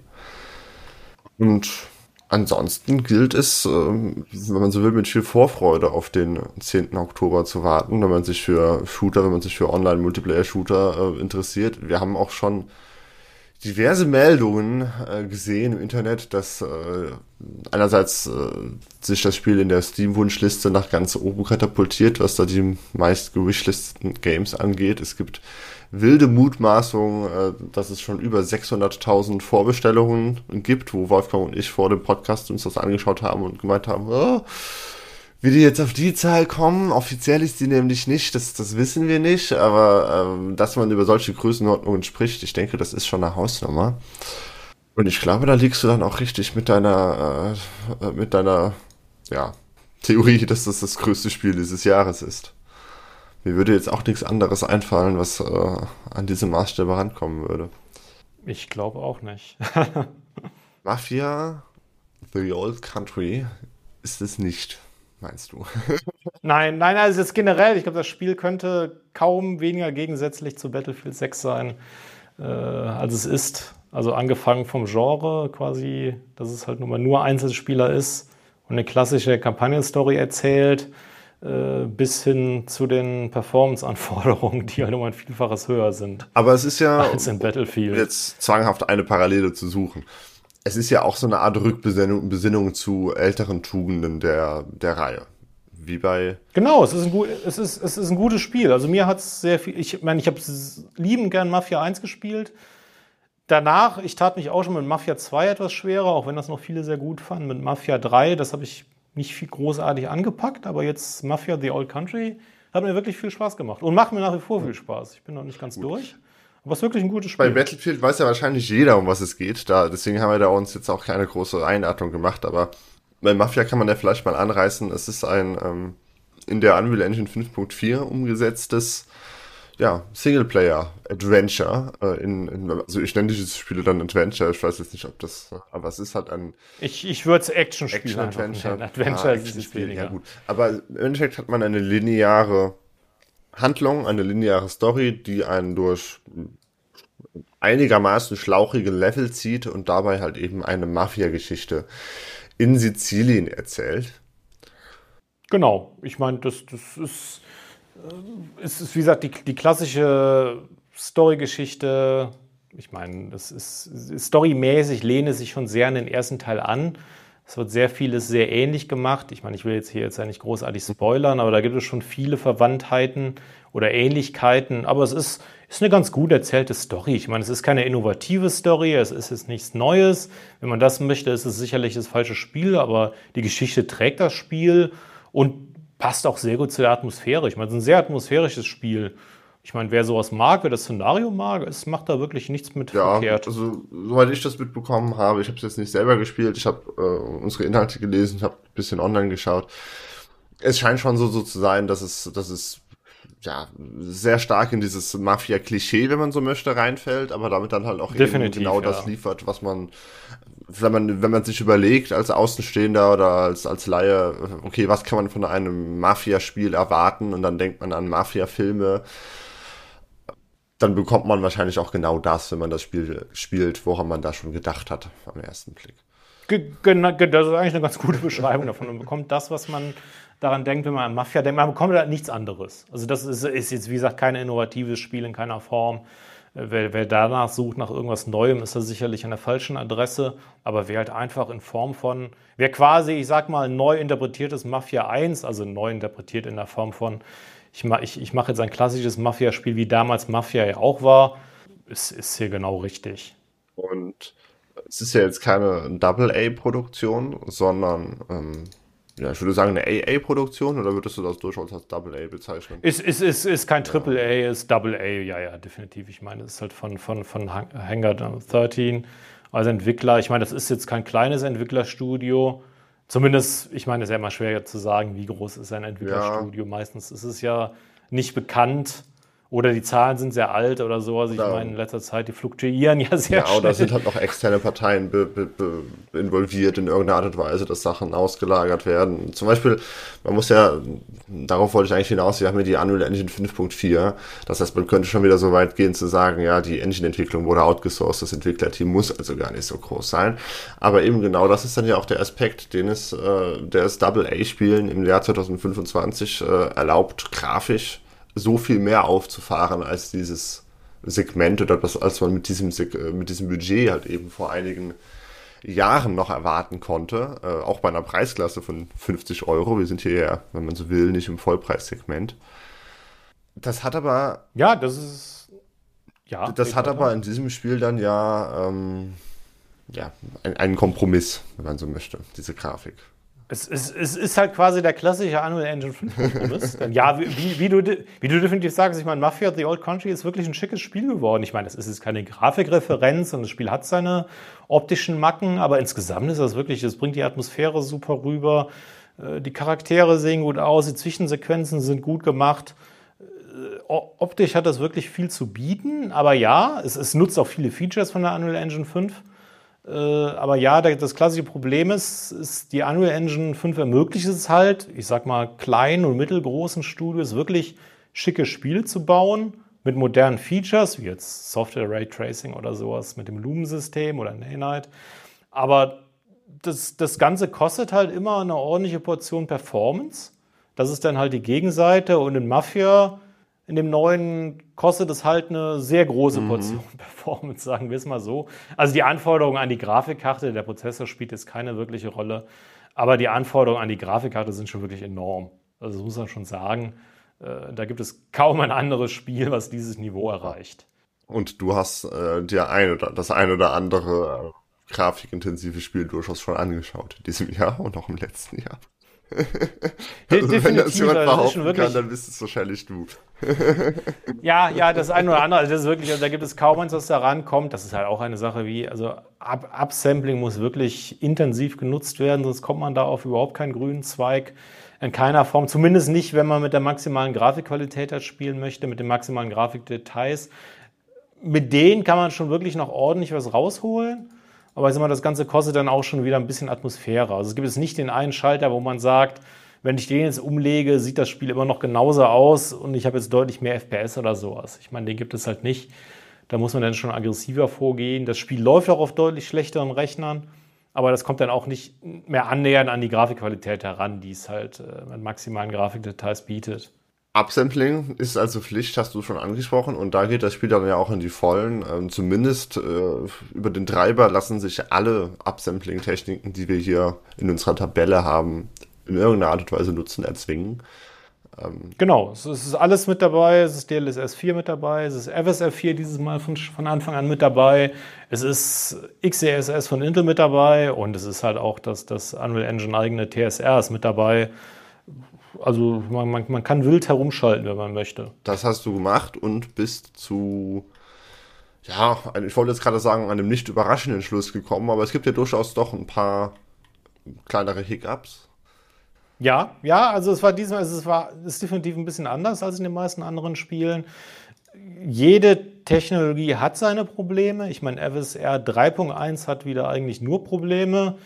A: Und ansonsten gilt es, wenn man so will, mit viel Vorfreude auf den zehnten Oktober zu warten, wenn man sich für Shooter, wenn man sich für Online-Multiplayer-Shooter äh, interessiert. Wir haben auch schon diverse Meldungen äh, gesehen im Internet, dass äh, einerseits äh, sich das Spiel in der Steam-Wunschliste nach ganz oben katapultiert, was da die meist gewishlisteten Games angeht. Es gibt wilde Mutmaßung, äh, dass es schon über sechshunderttausend Vorbestellungen gibt, wo Wolfgang und ich vor dem Podcast uns das angeschaut haben und gemeint haben, oh, wie die jetzt auf die Zahl kommen, offiziell ist die nämlich nicht, das, das wissen wir nicht, aber ähm, dass man über solche Größenordnungen spricht, ich denke, das ist schon eine Hausnummer. Und ich glaube, da liegst du dann auch richtig mit deiner, äh, mit deiner, ja, Theorie, dass das das größte Spiel dieses Jahres ist. Mir würde jetzt auch nichts anderes einfallen, was äh, an diese Maßstäbe rankommen würde.
B: Ich glaube auch nicht.
A: Mafia, The Old Country, ist es nicht, meinst du?
B: Nein, nein, also jetzt generell, ich glaube, das Spiel könnte kaum weniger gegensätzlich zu Battlefield sechs sein, äh, als es ist. Also angefangen vom Genre quasi, dass es halt nur mal nur Einzelspieler ist und eine klassische Kampagnenstory erzählt, bis hin zu den Performance-Anforderungen, die halt um ein Vielfaches höher sind.
A: Aber es ist ja,
B: als in Battlefield.
A: Jetzt zwanghaft eine Parallele zu suchen. Es ist ja auch so eine Art Rückbesinnung Besinnung zu älteren Tugenden der, der Reihe. Wie bei...
B: Genau, es ist ein, gut, es ist, es ist ein gutes Spiel. Also mir hat es sehr viel... Ich meine, ich habe liebend gern Mafia eins gespielt. Danach, ich tat mich auch schon mit Mafia zwei etwas schwerer, auch wenn das noch viele sehr gut fanden. Mit Mafia drei, das habe ich nicht viel großartig angepackt, aber jetzt Mafia The Old Country hat mir wirklich viel Spaß gemacht und macht mir nach wie vor viel Spaß. Ich bin noch nicht ganz Gut. durch, aber es ist wirklich ein gutes Spiel.
A: Bei Battlefield weiß ja wahrscheinlich jeder, um was es geht, da, deswegen haben wir da uns jetzt auch keine große Einladung gemacht, aber bei Mafia kann man ja vielleicht mal anreißen, es ist ein ähm, in der Unreal Engine fünf Punkt vier umgesetztes ja, Singleplayer-Adventure. Äh, in, in, also ich nenne diese Spiele dann Adventure, ich weiß jetzt nicht, ob das, aber es ist halt ein
B: Ich, ich würde es Action-Spiel
A: Action-Adventure.
B: Adventure
A: ah,
B: ist
A: Action
B: es weniger.
A: Ja, gut. Aber im Endeffekt hat man eine lineare Handlung, eine lineare Story, die einen durch einigermaßen schlauchige Level zieht und dabei halt eben eine Mafia-Geschichte in Sizilien erzählt.
B: Genau, ich meine, das, das ist, es ist, wie gesagt, die, die klassische Story-Geschichte. Ich meine, das ist storymäßig lehne sich schon sehr an den ersten Teil an. Es wird sehr vieles sehr ähnlich gemacht. Ich meine, ich will jetzt hier jetzt ja nicht großartig spoilern, aber da gibt es schon viele Verwandtheiten oder Ähnlichkeiten. Aber es ist, ist eine ganz gut erzählte Story. Ich meine, es ist keine innovative Story, es ist jetzt nichts Neues. Wenn man das möchte, ist es sicherlich das falsche Spiel, aber die Geschichte trägt das Spiel und passt auch sehr gut zu der Atmosphäre. Ich meine, es ist ein sehr atmosphärisches Spiel. Ich meine, wer sowas mag, wer das Szenario mag, es macht da wirklich nichts mit
A: ja,
B: verkehrt.
A: Also, soweit ich das mitbekommen habe, ich habe es jetzt nicht selber gespielt, ich habe äh, unsere Inhalte gelesen, ich habe ein bisschen online geschaut. Es scheint schon so, so zu sein, dass es, dass es ja sehr stark in dieses Mafia-Klischee, wenn man so möchte, reinfällt, aber damit dann halt auch
B: Definitiv,
A: eben genau
B: ja.
A: das liefert, was man, wenn man, wenn man sich überlegt, als Außenstehender oder als, als Laie, okay, was kann man von einem Mafia-Spiel erwarten, und dann denkt man an Mafia-Filme, dann bekommt man wahrscheinlich auch genau das, wenn man das Spiel spielt, woran man da schon gedacht hat am ersten Blick.
B: Genau, das ist eigentlich eine ganz gute Beschreibung davon. Man bekommt das, was man daran denkt, wenn man an Mafia denkt. Man bekommt da nichts anderes. Also das ist, ist jetzt, wie gesagt, kein innovatives Spiel in keiner Form. Wer, wer danach sucht, nach irgendwas Neuem, ist da sicherlich an der falschen Adresse. Aber wer halt einfach in Form von, wer quasi, ich sag mal, neu interpretiertes Mafia eins, also neu interpretiert in der Form von, ich, ich, ich mache jetzt ein klassisches Mafia-Spiel, wie damals Mafia ja auch war, ist, ist hier genau richtig.
A: Und es ist ja jetzt keine Double-A-Produktion, sondern, ähm, ja, ich würde sagen, eine A A-Produktion, oder würdest du das durchaus als Double-A bezeichnen?
B: Ist, ist, ist, ist kein Triple A, ist Double A, ja, ja, definitiv. Ich meine, es ist halt von, von, von Hangar dreizehn als Entwickler. Ich meine, das ist jetzt kein kleines Entwicklerstudio. Zumindest, ich meine, es ist ja immer schwer zu sagen, wie groß ist ein Entwicklerstudio. Ja. Meistens ist es ja nicht bekannt. Oder die Zahlen sind sehr alt oder so. Also ich ja. meine, in letzter Zeit, die fluktuieren ja sehr
A: ja,
B: schnell. Ja,
A: oder sind halt noch externe Parteien be, be, be involviert in irgendeiner Art und Weise, dass Sachen ausgelagert werden. Zum Beispiel, man muss ja, darauf wollte ich eigentlich hinaus, wir haben ja die Unreal Engine fünf Punkt vier. Das heißt, man könnte schon wieder so weit gehen zu sagen, ja, die Engine-Entwicklung wurde outgesourced, das Entwicklerteam muss also gar nicht so groß sein. Aber eben genau das ist dann ja auch der Aspekt, den es, äh, der es Double-A-Spielen im Jahr zwanzig fünfundzwanzig äh, erlaubt, grafisch so viel mehr aufzufahren als dieses Segment oder das, als man mit diesem, mit diesem Budget halt eben vor einigen Jahren noch erwarten konnte. Äh, auch bei einer Preisklasse von fünfzig Euro. Wir sind hier ja, wenn man so will, nicht im Vollpreissegment. Das hat aber...
B: Ja, das ist... Ja,
A: das hat aber in diesem Spiel dann ja, ähm, ja ein, einen Kompromiss, wenn man so möchte, diese Grafik.
B: Es, es, es ist halt quasi der klassische Unreal Engine fünf Kompromiss. ja, wie, wie, du, wie du definitiv sagst, ich meine, Mafia The Old Country ist wirklich ein schickes Spiel geworden. Ich meine, das ist jetzt keine Grafikreferenz und das Spiel hat seine optischen Macken, aber insgesamt ist das wirklich, es bringt die Atmosphäre super rüber. Die Charaktere sehen gut aus, die Zwischensequenzen sind gut gemacht. Optisch hat das wirklich viel zu bieten, aber ja, es, es nutzt auch viele Features von der Unreal Engine fünf. Aber ja, das klassische Problem ist, ist, die Unreal Engine fünf ermöglicht es halt, ich sag mal, kleinen und mittelgroßen Studios wirklich schicke Spiele zu bauen mit modernen Features, wie jetzt Software Raytracing oder sowas mit dem Lumen-System oder Nanite. Aber das, das Ganze kostet halt immer eine ordentliche Portion Performance. Das ist dann halt die Gegenseite und in Mafia, in dem neuen, kostet es halt eine sehr große Portion mhm. Performance, sagen wir es mal so. Also die Anforderungen an die Grafikkarte, der Prozessor spielt jetzt keine wirkliche Rolle, aber die Anforderungen an die Grafikkarte sind schon wirklich enorm. Also das muss man schon sagen. Äh, da gibt es kaum ein anderes Spiel, was dieses Niveau erreicht.
A: Und du hast äh, dir ein oder das ein oder andere äh, grafikintensive Spiel durchaus schon angeschaut in diesem Jahr und auch im letzten Jahr. Also wenn das jemand behaupten kann, dann bist es wahrscheinlich du.
B: ja, ja, das eine oder andere, also das ist wirklich, also da gibt es kaum eins, was da rankommt. Das ist halt auch eine Sache wie, also Up Upsampling muss wirklich intensiv genutzt werden, sonst kommt man da auf überhaupt keinen grünen Zweig in keiner Form. Zumindest nicht, wenn man mit der maximalen Grafikqualität halt spielen möchte, mit den maximalen Grafikdetails. Mit denen kann man schon wirklich noch ordentlich was rausholen. Aber ich sag mal, das Ganze kostet dann auch schon wieder ein bisschen Atmosphäre. Also es gibt jetzt nicht den einen Schalter, wo man sagt, wenn ich den jetzt umlege, sieht das Spiel immer noch genauso aus und ich habe jetzt deutlich mehr F P S oder sowas. Ich meine, den gibt es halt nicht. Da muss man dann schon aggressiver vorgehen. Das Spiel läuft auch auf deutlich schlechteren Rechnern, aber das kommt dann auch nicht mehr annähernd an die Grafikqualität heran, die es halt äh, mit maximalen Grafikdetails bietet.
A: Upsampling ist also Pflicht, hast du schon angesprochen, und da geht das Spiel dann ja auch in die Vollen. Ähm, zumindest äh, über den Treiber lassen sich alle Upsampling-Techniken, die wir hier in unserer Tabelle haben, in irgendeiner Art und Weise nutzen, erzwingen. Ähm,
B: genau, es ist alles mit dabei, es ist D L S S vier mit dabei, es ist F S R vier dieses Mal von, von Anfang an mit dabei, es ist X E S S von Intel mit dabei und es ist halt auch das, das Unreal Engine eigene T S R ist mit dabei. Also man, man, man kann wild herumschalten, wenn man möchte.
A: Das hast du gemacht und bist zu, ja, ich wollte jetzt gerade sagen, einem nicht überraschenden Schluss gekommen, aber es gibt ja durchaus doch ein paar kleinere Hiccups.
B: Ja, ja, also es war diesmal, also es war es ist definitiv ein bisschen anders als in den meisten anderen Spielen. Jede Technologie hat seine Probleme. Ich meine, F S R drei Punkt eins hat wieder eigentlich nur Probleme.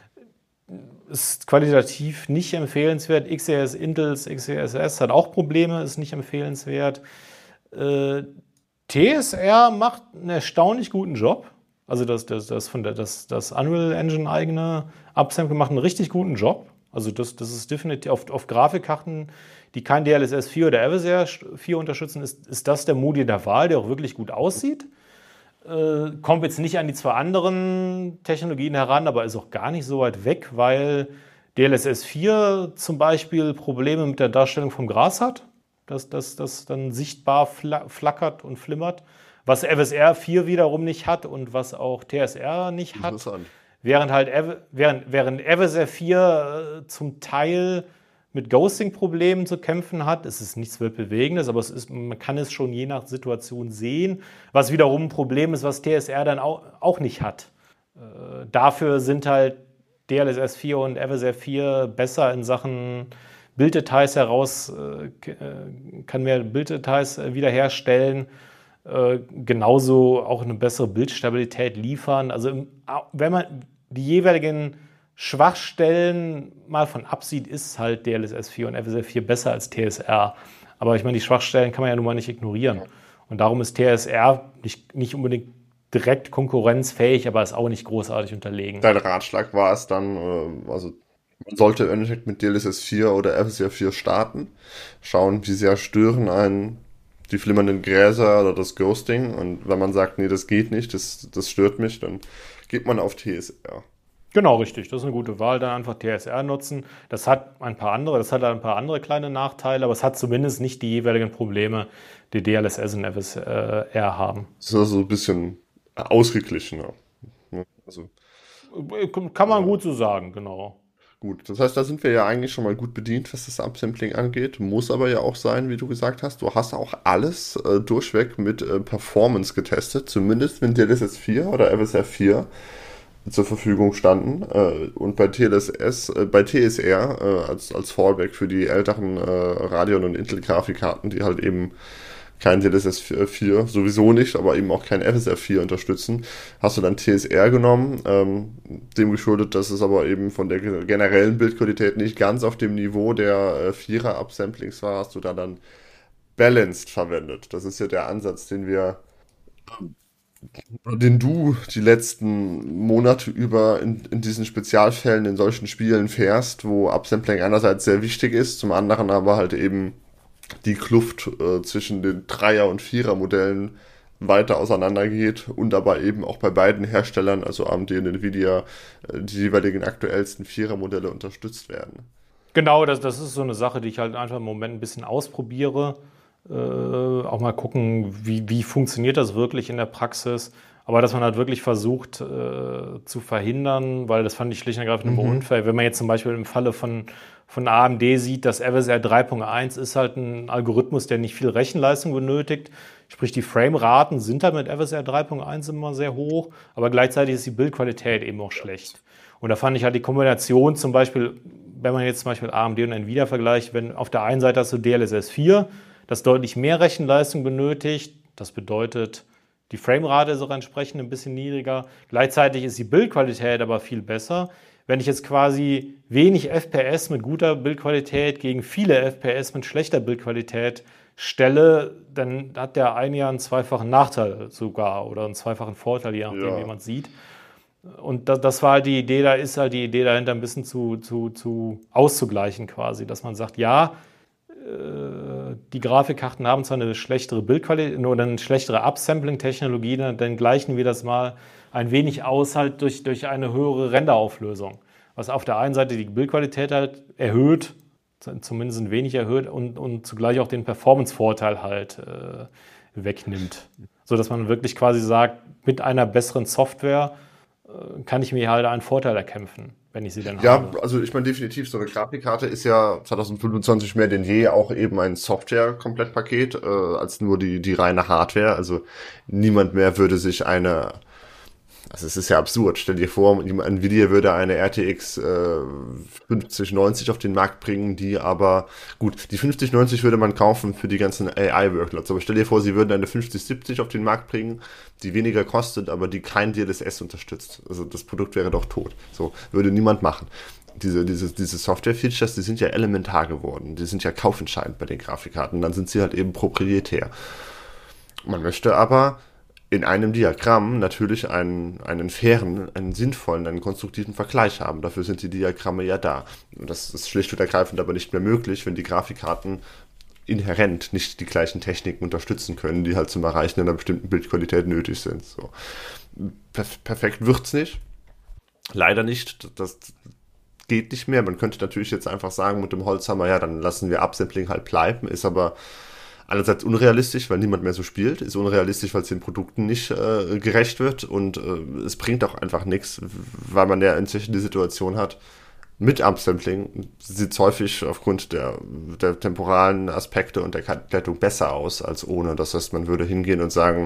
B: Ist qualitativ nicht empfehlenswert. X E S, Intels X E S S hat auch Probleme, ist nicht empfehlenswert. Äh, T S R macht einen erstaunlich guten Job. Also das, das, das, von der, das, das Unreal Engine eigene Upsample macht einen richtig guten Job. Also das, das ist definitiv auf, auf Grafikkarten, die kein D L S S vier oder F S R vier unterstützen, ist, ist das der Modi der Wahl, der auch wirklich gut aussieht. Äh, kommt jetzt nicht an die zwei anderen Technologien heran, aber ist auch gar nicht so weit weg, weil D L S S vier zum Beispiel Probleme mit der Darstellung vom Gras hat, dass das dann sichtbar fla- flackert und flimmert, was F S R vier wiederum nicht hat und was auch T S R nicht hat.
A: Interessant.
B: Während halt F- während, während F S R vier äh, zum Teil mit Ghosting-Problemen zu kämpfen hat. Es ist nichts Weltbewegendes, aber es ist, man kann es schon je nach Situation sehen, was wiederum ein Problem ist, was T S R dann auch, auch nicht hat. Äh, dafür sind halt D L S S vier und F S R vier besser in Sachen Bilddetails heraus, äh, kann mehr Bilddetails äh, wiederherstellen, äh, genauso auch eine bessere Bildstabilität liefern. Also wenn man die jeweiligen Schwachstellen mal von absieht, ist halt D L S S vier und F S R vier besser als T S R. Aber ich meine, die Schwachstellen kann man ja nun mal nicht ignorieren. Und darum ist T S R nicht, nicht unbedingt direkt konkurrenzfähig, aber ist auch nicht großartig unterlegen.
A: Dein Ratschlag war es dann, äh, also man sollte im Endeffekt mit D L S S vier oder F S R vier starten, schauen, wie sehr stören einen die flimmernden Gräser oder das Ghosting. Und wenn man sagt, nee, das geht nicht, das, das stört mich, dann geht man auf T S R.
B: Genau, richtig. Das ist eine gute Wahl. Dann einfach T S R nutzen. Das hat ein paar andere, das hat ein paar andere kleine Nachteile, aber es hat zumindest nicht die jeweiligen Probleme, die D L S S und F S R haben.
A: Das ist also ein bisschen ausgeglichener. Also,
B: kann man gut so sagen, genau.
A: Gut, das heißt, da sind wir ja eigentlich schon mal gut bedient, was das Upsampling angeht. Muss aber ja auch sein, wie du gesagt hast. Du hast auch alles äh, durchweg mit äh, Performance getestet, zumindest wenn D L S S vier oder F S R vier zur Verfügung standen. Äh, und bei T L S S, äh, bei T S R äh, als, als Fallback für die älteren äh, Radeon- und Intel-Grafikkarten, die halt eben kein D L S S vier, sowieso nicht, aber eben auch kein F S R vier unterstützen, hast du dann T S R genommen, ähm, dem geschuldet, dass es aber eben von der generellen Bildqualität nicht ganz auf dem Niveau der äh, Vierer-Upsamplings war, hast du da dann Balanced verwendet. Das ist ja der Ansatz, den wir, den du die letzten Monate über in, in diesen Spezialfällen, in solchen Spielen fährst, wo Upsampling einerseits sehr wichtig ist, zum anderen aber halt eben die Kluft äh, zwischen den Dreier- und Vierer-Modellen weiter auseinandergeht und aber eben auch bei beiden Herstellern, also A M D und Nvidia, äh, die jeweiligen aktuellsten Vierer-Modelle unterstützt werden.
B: Genau, das, das ist so eine Sache, die ich halt einfach im Moment ein bisschen ausprobiere. Äh, auch mal gucken, wie, wie funktioniert das wirklich in der Praxis. Aber dass man halt wirklich versucht äh, zu verhindern, weil das fand ich schlicht und ergreifend immer mhm. unfair. Wenn man jetzt zum Beispiel im Falle von, von A M D sieht, dass F S R drei Punkt eins ist halt ein Algorithmus, der nicht viel Rechenleistung benötigt. Sprich, die Frameraten sind halt mit F S R drei Punkt eins immer sehr hoch, aber gleichzeitig ist die Bildqualität eben auch schlecht. Und da fand ich halt die Kombination zum Beispiel, wenn man jetzt zum Beispiel A M D und Nvidia vergleicht, wenn auf der einen Seite hast du D L S S vier, das deutlich mehr Rechenleistung benötigt, das bedeutet, die Framerate ist auch entsprechend ein bisschen niedriger. Gleichzeitig ist die Bildqualität aber viel besser. Wenn ich jetzt quasi wenig F P S mit guter Bildqualität gegen viele F P S mit schlechter Bildqualität stelle, dann hat der eine ja einen zweifachen Nachteil sogar oder einen zweifachen Vorteil, je nachdem, ja. wie man es sieht. Und das, das war halt die Idee, da ist halt die Idee dahinter ein bisschen zu, zu, zu auszugleichen quasi, dass man sagt, ja, die Grafikkarten haben zwar eine schlechtere Bildqualität oder eine schlechtere Upsampling-Technologie, dann gleichen wir das mal ein wenig aus halt durch, durch eine höhere Renderauflösung, was auf der einen Seite die Bildqualität halt erhöht, zumindest ein wenig erhöht und, und zugleich auch den Performance-Vorteil halt äh, wegnimmt. So dass man wirklich quasi sagt, mit einer besseren Software äh, kann ich mir halt einen Vorteil erkämpfen, wenn ich sie dann
A: ja,
B: habe.
A: Ja, also ich meine definitiv, so eine Grafikkarte ist ja zwanzig fünfundzwanzig mehr denn je auch eben ein Software-Komplettpaket äh, als nur die, die reine Hardware. Also niemand mehr würde sich eine, also es ist ja absurd, stell dir vor, Nvidia würde eine R T X äh, fünfzig neunzig auf den Markt bringen, die aber, gut, die fünfzig neunzig würde man kaufen für die ganzen A I-Workloads, aber stell dir vor, sie würden eine fünfzig siebzig auf den Markt bringen, die weniger kostet, aber die kein D L S S unterstützt. Also das Produkt wäre doch tot. So, würde niemand machen. Diese, diese, diese Software-Features, die sind ja elementar geworden. Die sind ja kaufentscheidend bei den Grafikkarten. Dann sind sie halt eben proprietär. Man möchte aber in einem Diagramm natürlich einen, einen fairen, einen sinnvollen, einen konstruktiven Vergleich haben. Dafür sind die Diagramme ja da. Und das ist schlicht und ergreifend aber nicht mehr möglich, wenn die Grafikkarten inhärent nicht die gleichen Techniken unterstützen können, die halt zum Erreichen einer bestimmten Bildqualität nötig sind. So. Perf- perfekt wird's nicht. Leider nicht. Das geht nicht mehr. Man könnte natürlich jetzt einfach sagen mit dem Holzhammer, ja, dann lassen wir Upsampling halt bleiben, ist aber einerseits unrealistisch, weil niemand mehr so spielt, ist unrealistisch, weil es den Produkten nicht äh, gerecht wird und äh, es bringt auch einfach nichts, weil man ja inzwischen die Situation hat, mit Upsampling sieht es häufig aufgrund der, der temporalen Aspekte und der Glättung besser aus als ohne. Das heißt, man würde hingehen und sagen,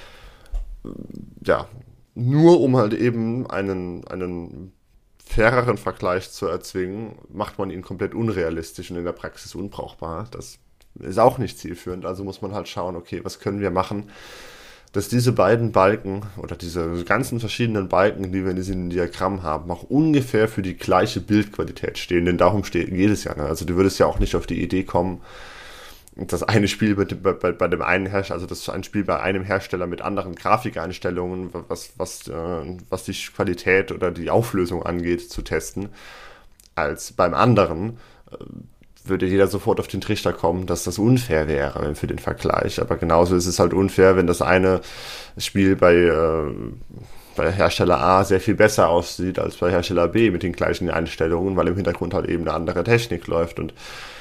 A: ja, nur um halt eben einen, einen faireren Vergleich zu erzwingen, macht man ihn komplett unrealistisch und in der Praxis unbrauchbar. Das ist auch nicht zielführend, also muss man halt schauen, okay, was können wir machen, dass diese beiden Balken oder diese ganzen verschiedenen Balken, die wir in diesem Diagramm haben, auch ungefähr für die gleiche Bildqualität stehen, denn darum steht, geht es ja. Ne? Also du würdest ja auch nicht auf die Idee kommen, das eine Spiel bei, bei, bei dem einen Hersteller, also das ein Spiel bei einem Hersteller mit anderen Grafikeinstellungen, was, was, äh, was die Qualität oder die Auflösung angeht, zu testen, als beim anderen. Äh, würde jeder sofort auf den Trichter kommen, dass das unfair wäre für den Vergleich. Aber genauso ist es halt unfair, wenn das eine Spiel bei, äh, bei Hersteller A sehr viel besser aussieht als bei Hersteller B mit den gleichen Einstellungen, weil im Hintergrund halt eben eine andere Technik läuft. Und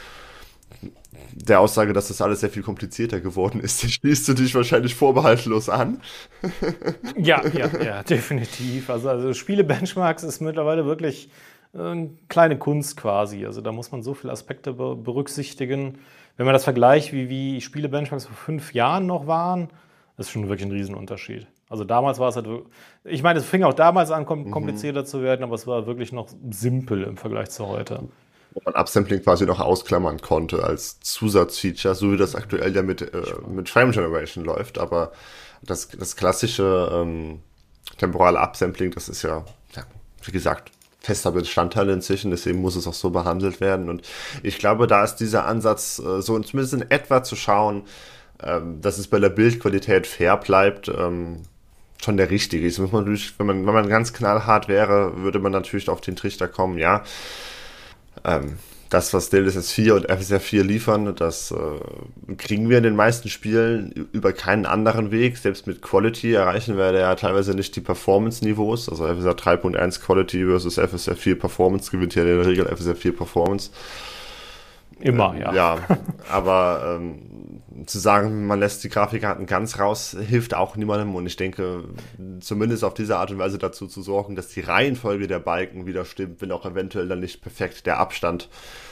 A: der Aussage, dass das alles sehr viel komplizierter geworden ist, die schließt du dich wahrscheinlich vorbehaltlos an.
B: Ja, ja, ja, definitiv. Also, also Spiele-Benchmarks ist mittlerweile wirklich eine kleine Kunst quasi. Also da muss man so viele Aspekte be- berücksichtigen. Wenn man das vergleicht, wie, wie Spiele-Benchmarks vor fünf Jahren noch waren, das ist schon wirklich ein Riesenunterschied. Also damals war es halt, ich meine, es fing auch damals an, kom- komplizierter mhm. zu werden, aber es war wirklich noch simpel im Vergleich zu heute.
A: Wo man Upsampling quasi noch ausklammern konnte als Zusatzfeature, so wie das aktuell ja mit, äh, mit Frame Generation läuft. Aber das, das klassische ähm, temporale Upsampling, das ist ja, ja, wie gesagt, fester Bestandteil inzwischen, deswegen muss es auch so behandelt werden. Und ich glaube, da ist dieser Ansatz, äh, so zumindest in etwa zu schauen, ähm, dass es bei der Bildqualität fair bleibt, ähm, schon der richtige ist. Muss man natürlich, wenn man, wenn man ganz knallhart wäre, würde man natürlich auf den Trichter kommen, ja, ähm, das, was D L S S vier und F S R vier liefern, das äh, kriegen wir in den meisten Spielen über keinen anderen Weg. Selbst mit Quality erreichen wir ja teilweise nicht die Performance-Niveaus. Also F S R drei Punkt eins Quality versus F S R vier Performance gewinnt ja in der Regel F S R vier Performance.
B: Immer,
A: ähm,
B: ja.
A: Ja, aber ähm, zu sagen, man lässt die Grafikkarten ganz raus, hilft auch niemandem. Und ich denke, zumindest auf diese Art und Weise dazu zu sorgen, dass die Reihenfolge der Balken wieder stimmt, wenn auch eventuell dann nicht perfekt der Abstand,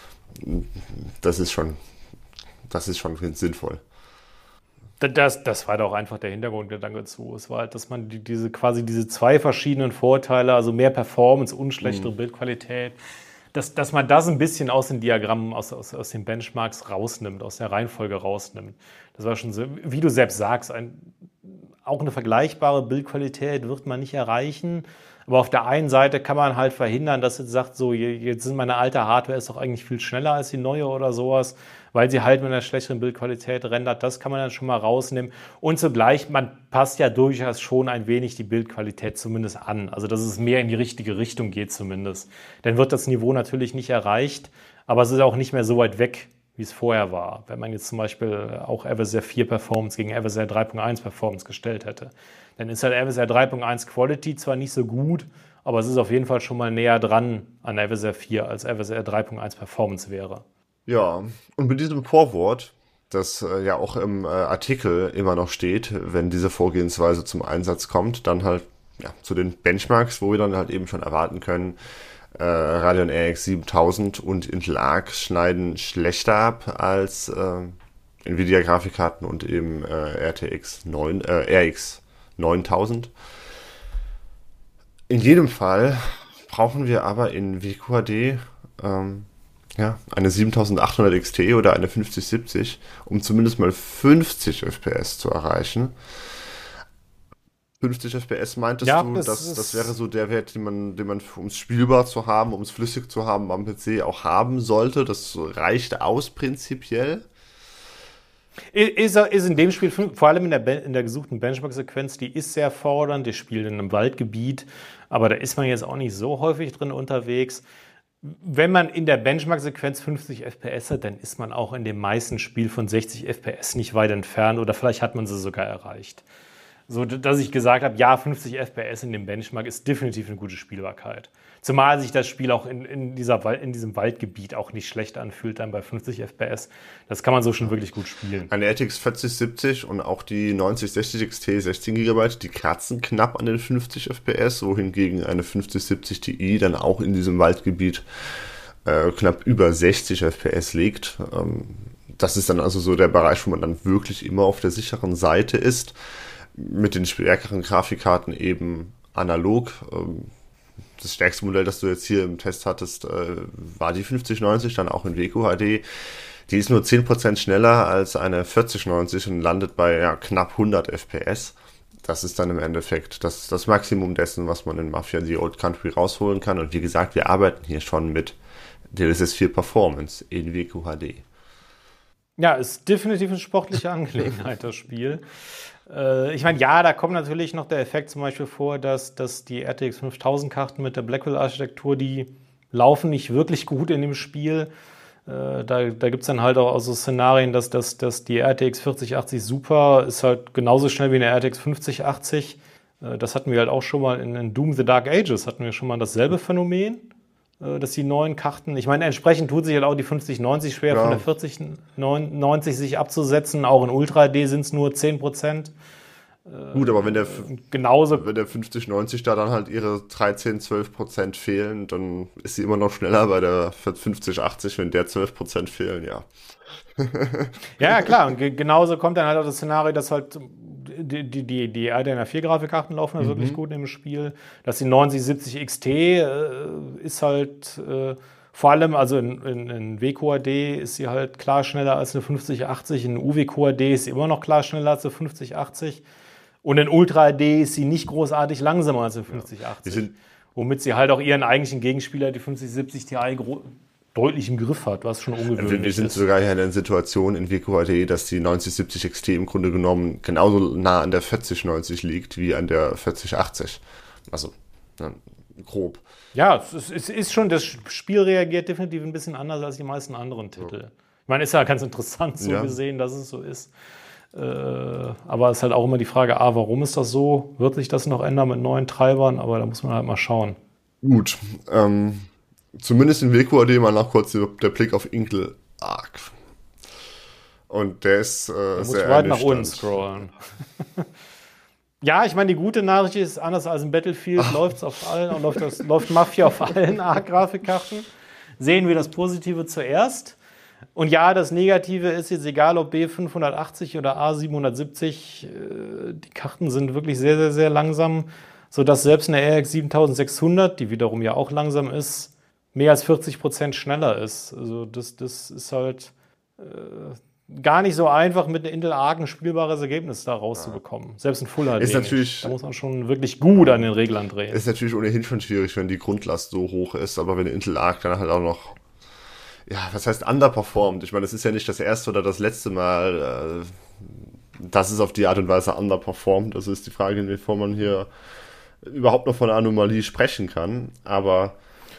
A: das ist schon, das ist schon sinnvoll.
B: Das, das war doch einfach der Hintergrundgedanke dazu. Es war halt, dass man die, diese quasi diese zwei verschiedenen Vorteile, also mehr Performance und schlechtere mhm. Bildqualität, dass, dass man das ein bisschen aus den Diagrammen, aus, aus, aus den Benchmarks rausnimmt, aus der Reihenfolge rausnimmt. Das war schon so, wie du selbst sagst, ein, auch eine vergleichbare Bildqualität wird man nicht erreichen. Aber auf der einen Seite kann man halt verhindern, dass jetzt sagt, so, jetzt sind meine alte Hardware ist doch eigentlich viel schneller als die neue oder sowas, weil sie halt mit einer schlechteren Bildqualität rendert. Das kann man dann schon mal rausnehmen. Und zugleich, man passt ja durchaus schon ein wenig die Bildqualität zumindest an. Also, dass es mehr in die richtige Richtung geht zumindest. Dann wird das Niveau natürlich nicht erreicht, aber es ist auch nicht mehr so weit weg, wie es vorher war. Wenn man jetzt zum Beispiel auch F S R vier Performance gegen F S R drei Punkt eins Performance gestellt hätte. Dann ist halt F S R drei Punkt eins Quality zwar nicht so gut, aber es ist auf jeden Fall schon mal näher dran an F S R vier, als F S R drei Punkt eins Performance wäre.
A: Ja, und mit diesem Vorwort, das äh, ja auch im äh, Artikel immer noch steht, wenn diese Vorgehensweise zum Einsatz kommt, dann halt ja, zu den Benchmarks, wo wir dann halt eben schon erwarten können, äh, Radeon R X siebentausend und Intel Arc schneiden schlechter ab als äh, Nvidia-Grafikkarten und eben äh, R T X neun, äh, R X neuntausend. In jedem Fall brauchen wir aber in W Q H D ähm, ja, eine siebentausendachthundert X T oder eine fünfzig siebzig, um zumindest mal fünfzig F P S zu erreichen. fünfzig F P S meintest ja, du, das, das, das wäre so der Wert, den man, den man, um es spielbar zu haben, um es flüssig zu haben am P C auch haben sollte. Das reicht aus prinzipiell.
B: Ist, ist in dem Spiel, vor allem in der, in der gesuchten Benchmark-Sequenz, die ist sehr fordernd, die spielt in einem Waldgebiet, aber da ist man jetzt auch nicht so häufig drin unterwegs. Wenn man in der Benchmark-Sequenz fünfzig F P S hat, dann ist man auch in dem meisten Spiel von sechzig F P S nicht weit entfernt oder vielleicht hat man sie sogar erreicht. so dass ich gesagt habe, ja, fünfzig F P S in dem Benchmark ist definitiv eine gute Spielbarkeit. Zumal sich das Spiel auch in, in, dieser, in diesem Waldgebiet auch nicht schlecht anfühlt, dann bei fünfzig F P S. Das kann man so schon wirklich gut spielen.
A: Eine R T X vierzig siebzig und auch die neunzig sechzig X T sechzehn Gigabyte, die kratzen knapp an den fünfzig F P S, wohingegen eine fünfzig siebzig Ti dann auch in diesem Waldgebiet äh, knapp über sechzig F P S liegt. Ähm, das ist dann also so der Bereich, wo man dann wirklich immer auf der sicheren Seite ist. Mit den stärkeren Grafikkarten eben analog. Ähm, Das stärkste Modell, das du jetzt hier im Test hattest, war die fünfzig neunzig, dann auch in W Q H D. Die ist nur zehn Prozent schneller als eine vierzig neunzig und landet bei ja, knapp hundert F P S. Das ist dann im Endeffekt das, das Maximum dessen, was man in Mafia The Old Country rausholen kann. Und wie gesagt, wir arbeiten hier schon mit D L S S vier Performance in W Q H D.
B: Ja, ist definitiv eine sportliche Angelegenheit, das Spiel. Ich meine, ja, da kommt natürlich noch der Effekt zum Beispiel vor, dass, dass die R T X fünftausend Karten mit der Blackwell-Architektur, die laufen nicht wirklich gut in dem Spiel. Da, da gibt es dann halt auch so Szenarien, dass, dass, dass die R T X vierzig achtzig Super ist halt genauso schnell wie eine R T X fünfzig achtzig. Das hatten wir halt auch schon mal in, in Doom the Dark Ages, hatten wir schon mal dasselbe Phänomen. Dass die neuen Karten, ich meine, entsprechend tut sich halt auch die fünfzig neunzig schwer, ja, von der vierzig neunzig sich abzusetzen. Auch in Ultra D sind es nur zehn Prozent.
A: Gut, aber wenn der,
B: genauso
A: wenn der fünfzig neunzig da dann halt ihre dreizehn, zwölf Prozent fehlen, dann ist sie immer noch schneller bei der fünfzig achtzig, wenn der zwölf Prozent fehlen, ja.
B: Ja, klar, und ge- genauso kommt dann halt auch das Szenario, dass halt die, die, die, die R D N A vier Grafikkarten laufen ja mhm. wirklich gut im Spiel. Dass die neunzig siebzig X T äh, ist halt äh, vor allem, also in, in, in W Q H D ist sie halt klar schneller als eine fünfzig achtzig, in U W Q H D ist sie immer noch klar schneller als eine fünfzig achtzig und in Ultra H D ist sie nicht großartig langsamer als eine fünfzig achtzig. Ja, womit sie halt auch ihren eigentlichen Gegenspieler, die fünfzig siebzig Ti, gro- deutlich im Griff hat, was schon ungewöhnlich ist.
A: Wir sind
B: ist.
A: sogar hier in der Situation in W Q H D, dass die neunzig siebzig X T im Grunde genommen genauso nah an der vierzig neunzig liegt wie an der vierzig achtzig. Also, ja, grob.
B: Ja, es ist, es ist schon, das Spiel reagiert definitiv ein bisschen anders als die meisten anderen Titel. Ja. Ich meine, ist ja ganz interessant so ja. gesehen, dass es so ist. Äh, aber es ist halt auch immer die Frage, A, warum ist das so? Wird sich das noch ändern mit neuen Treibern? Aber da muss man halt mal schauen.
A: Gut, ähm... Zumindest in W Q H D mal noch kurz der Blick auf Intel Arc. Und der ist äh,
B: da
A: sehr
B: muss weit nach unten scrollen. Ja, ich meine, die gute Nachricht ist, anders als im Battlefield läuft es auf allen, läuft, das, läuft Mafia auf allen Arc-Grafikkarten. Sehen wir das Positive zuerst. Und ja, das Negative ist jetzt egal, ob B fünfhundertachtzig oder A siebenhundertsiebzig, äh, die Karten sind wirklich sehr, sehr, sehr langsam, sodass selbst eine R X siebentausendsechshundert, die wiederum ja auch langsam ist, mehr als vierzig Prozent schneller ist. Also das, das ist halt äh, gar nicht so einfach, mit einer Intel Arc ein spielbares Ergebnis da rauszubekommen. Ja. Selbst ein Full H D.
A: Ist natürlich,
B: da muss man schon wirklich gut an den Reglern drehen.
A: Ist natürlich ohnehin schon schwierig, wenn die Grundlast so hoch ist, aber wenn Intel Arc dann halt auch noch, ja, was heißt underperformt? Ich meine, das ist ja nicht das erste oder das letzte Mal, äh, dass es auf die Art und Weise underperformt. Also ist die Frage, inwiefern man hier überhaupt noch von einer Anomalie sprechen kann. Aber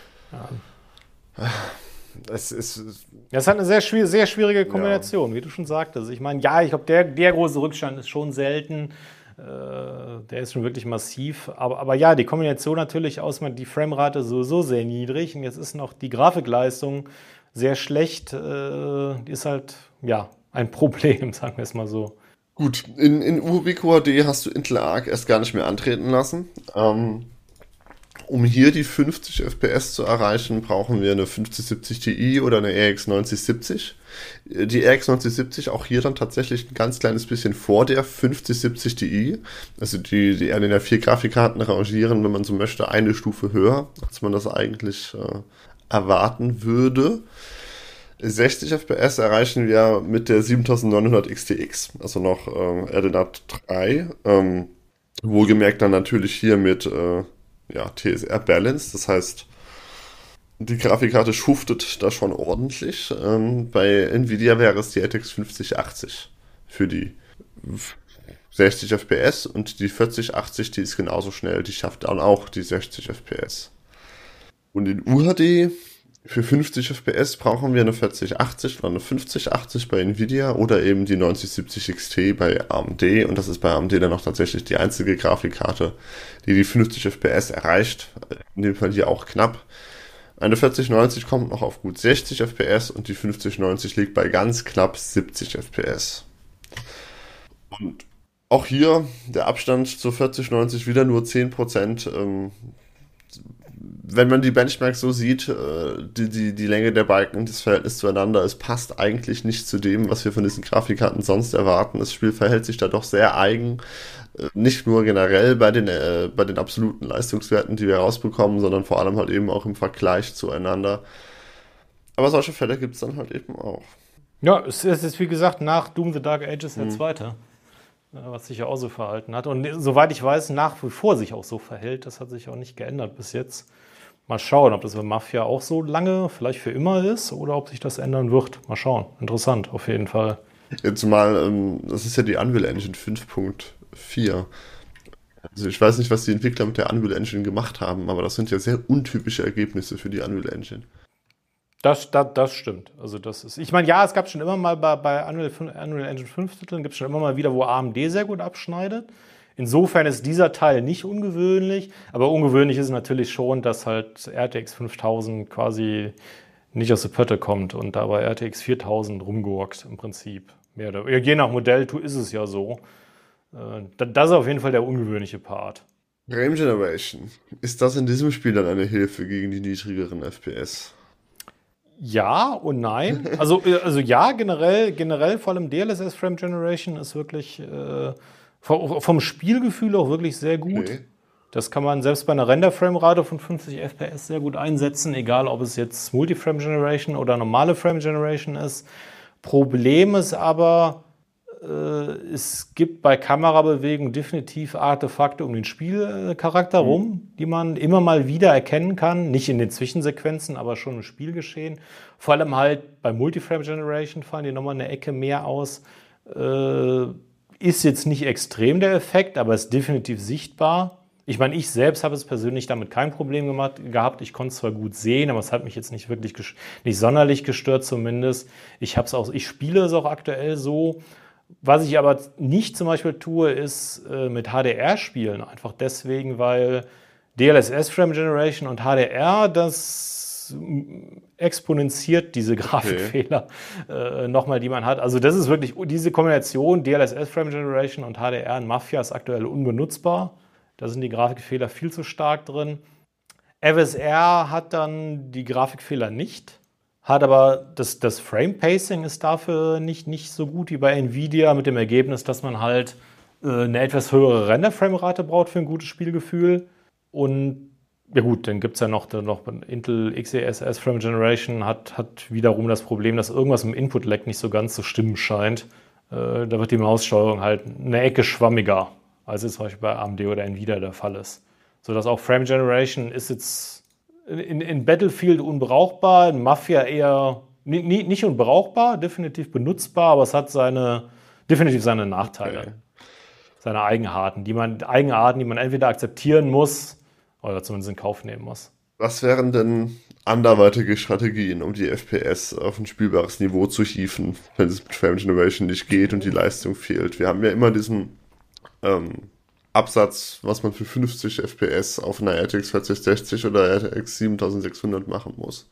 A: ja. Es ist.
B: Das ist halt eine sehr, schwierig, sehr schwierige Kombination, ja. wie du schon sagtest. Ich meine, ja, ich glaube, der, der große Rückstand ist schon selten. Äh, der ist schon wirklich massiv. Aber, aber ja, die Kombination natürlich aus, die Framerate sowieso sehr niedrig und jetzt ist noch die Grafikleistung sehr schlecht. Äh, die ist halt, ja, ein Problem, sagen wir es mal so.
A: Gut, in, in U W Q H D hast du Intel Arc erst gar nicht mehr antreten lassen. Ähm. Um hier die fünfzig F P S zu erreichen, brauchen wir eine fünfzig siebzig Ti oder eine R X neunzig siebzig. Die R X neunzig siebzig auch hier dann tatsächlich ein ganz kleines bisschen vor der fünfzig siebzig Ti. Also die, die R D N A vier Grafikkarten rangieren, wenn man so möchte, eine Stufe höher, als man das eigentlich äh, erwarten würde. sechzig F P S erreichen wir mit der siebentausendneunhundert X T X, also noch äh, R D N A drei. Ähm, wohlgemerkt dann natürlich hier mit äh, ja, T S R Balance, das heißt, die Grafikkarte schuftet da schon ordentlich. Ähm, bei Nvidia wäre es die R T X fünfzig achtzig für die sechzig F P S und die vierzig achtzig, die ist genauso schnell, die schafft dann auch die sechzig F P S. Und in U H D Für fünfzig F P S brauchen wir eine vierzig achtzig oder eine fünfzig achtzig bei Nvidia oder eben die neunzig siebzig X T bei A M D. Und das ist bei A M D dann auch tatsächlich die einzige Grafikkarte, die die fünfzig F P S erreicht. In dem Fall hier auch knapp. Eine vierzig neunzig kommt noch auf gut sechzig F P S und die fünfzig neunzig liegt bei ganz knapp siebzig F P S. Und auch hier der Abstand zur vierzig neunzig wieder nur zehn Prozent. Ähm, wenn man die Benchmarks so sieht, äh, die, die, die Länge der Balken, das Verhältnis zueinander, es passt eigentlich nicht zu dem, was wir von diesen Grafikkarten sonst erwarten. Das Spiel verhält sich da doch sehr eigen. Äh, nicht nur generell bei den, äh, bei den absoluten Leistungswerten, die wir rausbekommen, sondern vor allem halt eben auch im Vergleich zueinander. Aber solche Fälle gibt es dann halt eben auch.
B: Ja, es ist wie gesagt nach Doom the Dark Ages der
A: Mhm.
B: zweite, äh, was sich ja auch so verhalten hat. Und soweit ich weiß, nach wie vor sich auch so verhält. Das hat sich auch nicht geändert bis jetzt. Mal schauen, ob das bei Mafia auch so lange, vielleicht für immer ist oder ob sich das ändern wird. Mal schauen. Interessant, auf jeden Fall.
A: Jetzt mal, ähm, das ist ja die Unreal Engine fünf Punkt vier. Also ich weiß nicht, was die Entwickler mit der Unreal Engine gemacht haben, aber das sind ja sehr untypische Ergebnisse für die Unreal Engine.
B: Das, das, das stimmt. Also das ist, ich meine, ja, es gab schon immer mal bei, bei Unreal, Unreal Engine fünf Titeln, gibt es schon immer mal wieder, wo A M D sehr gut abschneidet. Insofern ist dieser Teil nicht ungewöhnlich, aber ungewöhnlich ist es natürlich schon, dass halt R T X fünftausend quasi nicht aus der Pötte kommt und da bei R T X viertausend rumgurkt im Prinzip. Mehr oder, je nach Modell ist es ja so. Das ist auf jeden Fall der ungewöhnliche Part.
A: Frame Generation. Ist das in diesem Spiel dann eine Hilfe gegen die niedrigeren F P S?
B: Ja und nein. Also, also ja, generell, generell vor allem D L S S Frame Generation ist wirklich äh, vom Spielgefühl auch wirklich sehr gut. Okay. Das kann man selbst bei einer Render-Frame-Rate von fünfzig F P S sehr gut einsetzen, egal ob es jetzt Multi-Frame Generation oder normale Frame Generation ist. Problem ist aber, äh, es gibt bei Kamerabewegung definitiv Artefakte um den Spielcharakter mhm. rum, die man immer mal wieder erkennen kann. Nicht in den Zwischensequenzen, aber schon im Spielgeschehen. Vor allem halt bei Multi-Frame Generation fallen die nochmal eine Ecke mehr aus. Äh, Ist jetzt nicht extrem der Effekt, aber ist definitiv sichtbar. Ich meine, ich selbst habe es persönlich damit kein Problem gemacht, gehabt. Ich konnte es zwar gut sehen, aber es hat mich jetzt nicht wirklich nicht sonderlich gestört zumindest. Ich habe es auch, ich spiele es auch aktuell so. Was ich aber nicht zum Beispiel tue, ist äh, mit H D R spielen. Einfach deswegen, weil D L S S Frame Generation und H D R, das exponentiert diese Grafikfehler okay. äh, nochmal, die man hat. Also das ist wirklich, diese Kombination D L S S Frame Generation und H D R in Mafia ist aktuell unbenutzbar. Da sind die Grafikfehler viel zu stark drin. F S R hat dann die Grafikfehler nicht, hat aber das, das Frame Pacing ist dafür nicht, nicht so gut wie bei Nvidia, mit dem Ergebnis, dass man halt äh, eine etwas höhere Render-Frame-Rate braucht für ein gutes Spielgefühl. Und ja gut, dann gibt es ja noch, dann noch Intel X E S S Frame Generation hat, hat wiederum das Problem, dass irgendwas im Input-Lag nicht so ganz zu stimmen scheint. Äh, da wird die Maussteuerung halt eine Ecke schwammiger, als es zum Beispiel bei A M D oder Nvidia der Fall ist. Sodass auch Frame Generation ist jetzt in, in Battlefield unbrauchbar, in Mafia eher nie, nie, nicht unbrauchbar, definitiv benutzbar, aber es hat seine, definitiv seine Nachteile. Okay. Seine Eigenarten, die man, Eigenarten, die man entweder akzeptieren muss, oder zumindest in Kauf nehmen muss.
A: Was wären denn anderweitige Strategien, um die F P S auf ein spielbares Niveau zu hieven, wenn es mit Frame Generation nicht geht und die Leistung fehlt? Wir haben ja immer diesen ähm, Absatz, was man für fünfzig F P S auf einer R T X vierzig sechzig oder R T X siebentausendsechshundert machen muss.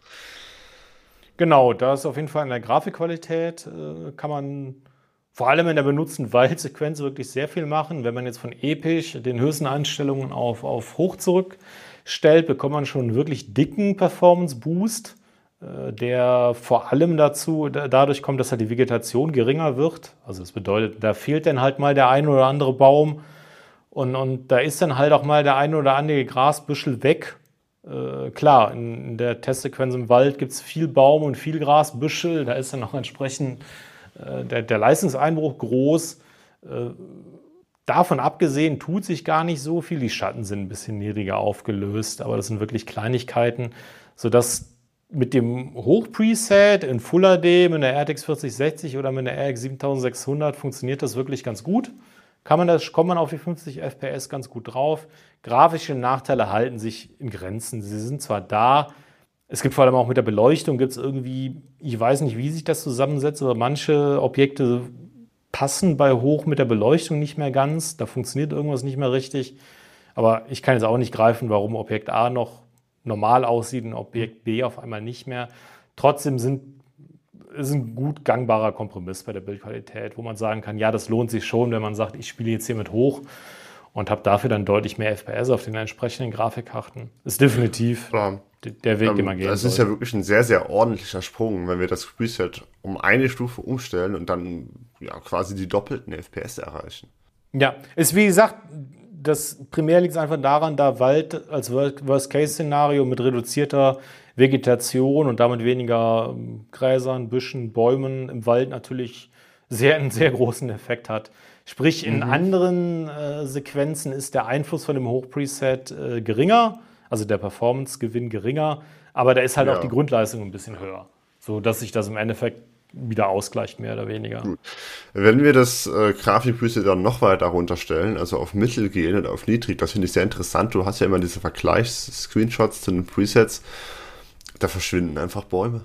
B: Genau, da ist auf jeden Fall in der Grafikqualität, äh, kann man vor allem in der benutzten Waldsequenz wirklich sehr viel machen. Wenn man jetzt von episch den höchsten Einstellungen auf, auf hoch zurückstellt, bekommt man schon einen wirklich dicken Performance-Boost, äh, der vor allem dazu, da, dadurch kommt, dass halt die Vegetation geringer wird. Also das bedeutet, da fehlt dann halt mal der ein oder andere Baum und, und da ist dann halt auch mal der ein oder andere Grasbüschel weg. Äh, klar, in, in der Testsequenz im Wald gibt es viel Baum und viel Grasbüschel, da ist dann auch entsprechend Der, der Leistungseinbruch groß. Davon abgesehen tut sich gar nicht so viel. Die Schatten sind ein bisschen niedriger aufgelöst, aber das sind wirklich Kleinigkeiten, sodass mit dem Hochpreset in Full H D, mit der R T X vierzig sechzig oder mit der R X siebentausendsechshundert funktioniert das wirklich ganz gut. Kann man das, kommt man auf die fünfzig F P S ganz gut drauf. Grafische Nachteile halten sich in Grenzen. Sie sind zwar da, Es gibt vor allem auch mit der Beleuchtung, gibt es irgendwie, ich weiß nicht, wie sich das zusammensetzt, aber manche Objekte passen bei hoch mit der Beleuchtung nicht mehr ganz. Da funktioniert irgendwas nicht mehr richtig. Aber ich kann jetzt auch nicht greifen, warum Objekt A noch normal aussieht und Objekt B auf einmal nicht mehr. Trotzdem sind, ist ein gut gangbarer Kompromiss bei der Bildqualität, wo man sagen kann, ja, das lohnt sich schon, wenn man sagt, ich spiele jetzt hier mit hoch und habe dafür dann deutlich mehr F P S auf den entsprechenden Grafikkarten. Ist definitiv
A: Ja.
B: der Weg,
A: ähm,
B: den man gehen
A: Das
B: sollte.
A: ist ja wirklich ein sehr, sehr ordentlicher Sprung, wenn wir das Preset um eine Stufe umstellen und dann ja quasi die doppelten F P S erreichen.
B: Ja, ist wie gesagt, das primär liegt einfach daran, da Wald als Worst-Case-Szenario mit reduzierter Vegetation und damit weniger ähm, Gräsern, Büschen, Bäumen im Wald natürlich sehr, einen sehr großen Effekt hat. Sprich, in anderen äh, Sequenzen ist der Einfluss von dem Hochpreset äh, geringer, also der Performance-Gewinn geringer, aber da ist halt
A: Ja.
B: auch die Grundleistung ein bisschen höher, so dass sich das im Endeffekt wieder ausgleicht, mehr oder weniger.
A: Wenn wir das äh, Grafik-Preset dann noch weiter runterstellen, also auf Mittel gehen und auf Niedrig, das finde ich sehr interessant. Du hast ja immer diese Vergleichs-Screenshots zu den Presets, da verschwinden einfach Bäume.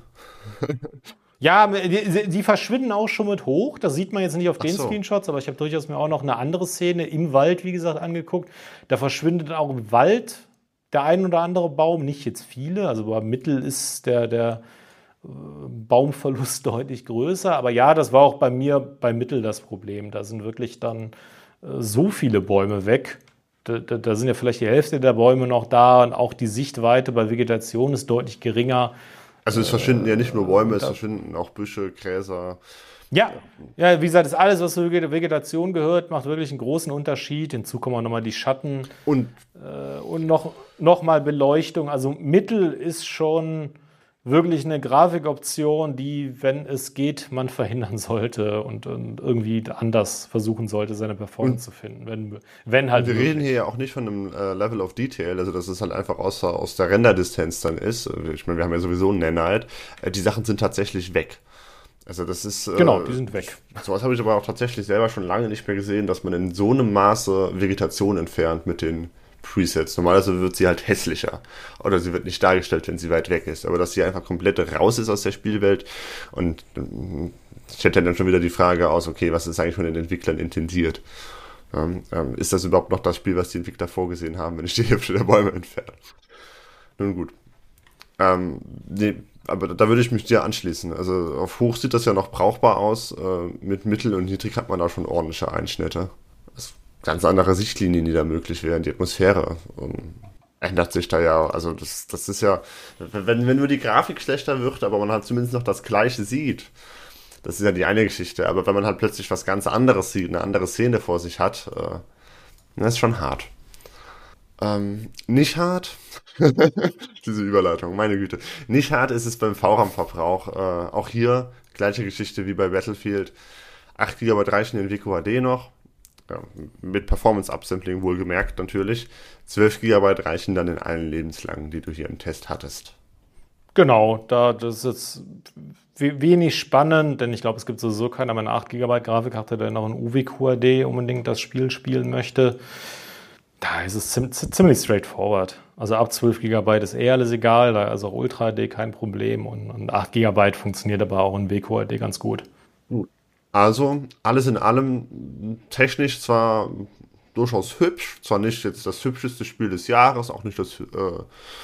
B: Ja, die, die verschwinden auch schon mit hoch. Das sieht man jetzt nicht auf den
A: Ach so.
B: Screenshots, aber ich habe durchaus mir auch noch eine andere Szene im Wald, wie gesagt, angeguckt. Da verschwindet auch im Wald der ein oder andere Baum, nicht jetzt viele. Also bei Mittel ist der, der äh, Baumverlust deutlich größer. Aber ja, das war auch bei mir bei Mittel das Problem. Da sind wirklich dann äh, so viele Bäume weg. Da, da, da sind ja vielleicht die Hälfte der Bäume noch da und auch die Sichtweite bei Vegetation ist deutlich geringer.
A: Also es verschwinden ja nicht nur Bäume, es verschwinden auch Büsche, Gräser.
B: Ja, ja, wie gesagt, das alles, was zur Vegetation gehört, macht wirklich einen großen Unterschied. Hinzu kommen auch nochmal die Schatten
A: Und
B: äh, und noch, noch mal Beleuchtung. Also Mittel ist schon wirklich eine Grafikoption, die, wenn es geht, man verhindern sollte und, und irgendwie anders versuchen sollte, seine Performance zu finden. Wenn, wenn halt
A: wir
B: möglich.
A: reden hier ja auch nicht von einem äh, Level of Detail, also dass es halt einfach aus, aus der Renderdistanz dann ist. Ich meine, wir haben ja sowieso einen Nanite. Äh, die Sachen sind tatsächlich weg. Also das ist... Äh,
B: Genau, die sind weg.
A: Sowas habe ich aber auch tatsächlich selber schon lange nicht mehr gesehen, dass man in so einem Maße Vegetation entfernt mit den Presets. Normalerweise wird sie halt hässlicher oder sie wird nicht dargestellt, wenn sie weit weg ist. Aber dass sie einfach komplett raus ist aus der Spielwelt und ähm, stellt dann schon wieder die Frage aus, okay, was ist eigentlich von den Entwicklern intendiert? Ähm, ähm, ist das überhaupt noch das Spiel, was die Entwickler vorgesehen haben, wenn ich die Hälfte der Bäume entferne? Nun gut. Ähm, nee, aber da würde ich mich dir anschließen. Also auf Hoch sieht das ja noch brauchbar aus. Äh, mit Mittel und Niedrig hat man da schon ordentliche Einschnitte. Das ganz andere Sichtlinien, die da möglich wären. Die Atmosphäre ähm, ändert sich da ja. Also das, das ist ja, wenn, wenn nur die Grafik schlechter wird, aber man halt zumindest noch das Gleiche sieht. Das ist ja die eine Geschichte. Aber wenn man halt plötzlich was ganz anderes sieht, eine andere Szene vor sich hat, äh, das ist schon hart. Ähm, nicht hart. Diese Überleitung, meine Güte. Nicht hart ist es beim V RAM-Verbrauch. Äh, auch hier gleiche Geschichte wie bei Battlefield. acht Gigabyte reichen in W Q H D noch. Ja, mit Performance-Upsampling wohlgemerkt natürlich. zwölf Gigabyte reichen dann in allen Lebenslangen, die du hier im Test hattest.
B: Genau, da, das ist jetzt we- wenig spannend, denn ich glaube, es gibt sowieso keiner mit einer acht Gigabyte Grafikkarte, der noch in U W Q H D unbedingt das Spiel spielen möchte. Da ist es ziem- ziemlich straightforward. Also ab zwölf Gigabyte ist eh alles egal, da ist auch Ultra H D kein Problem und, und acht Gigabyte funktioniert aber auch in W Q H D ganz gut.
A: Also, alles in allem technisch zwar durchaus hübsch, zwar nicht jetzt das hübscheste Spiel des Jahres, auch nicht das, äh,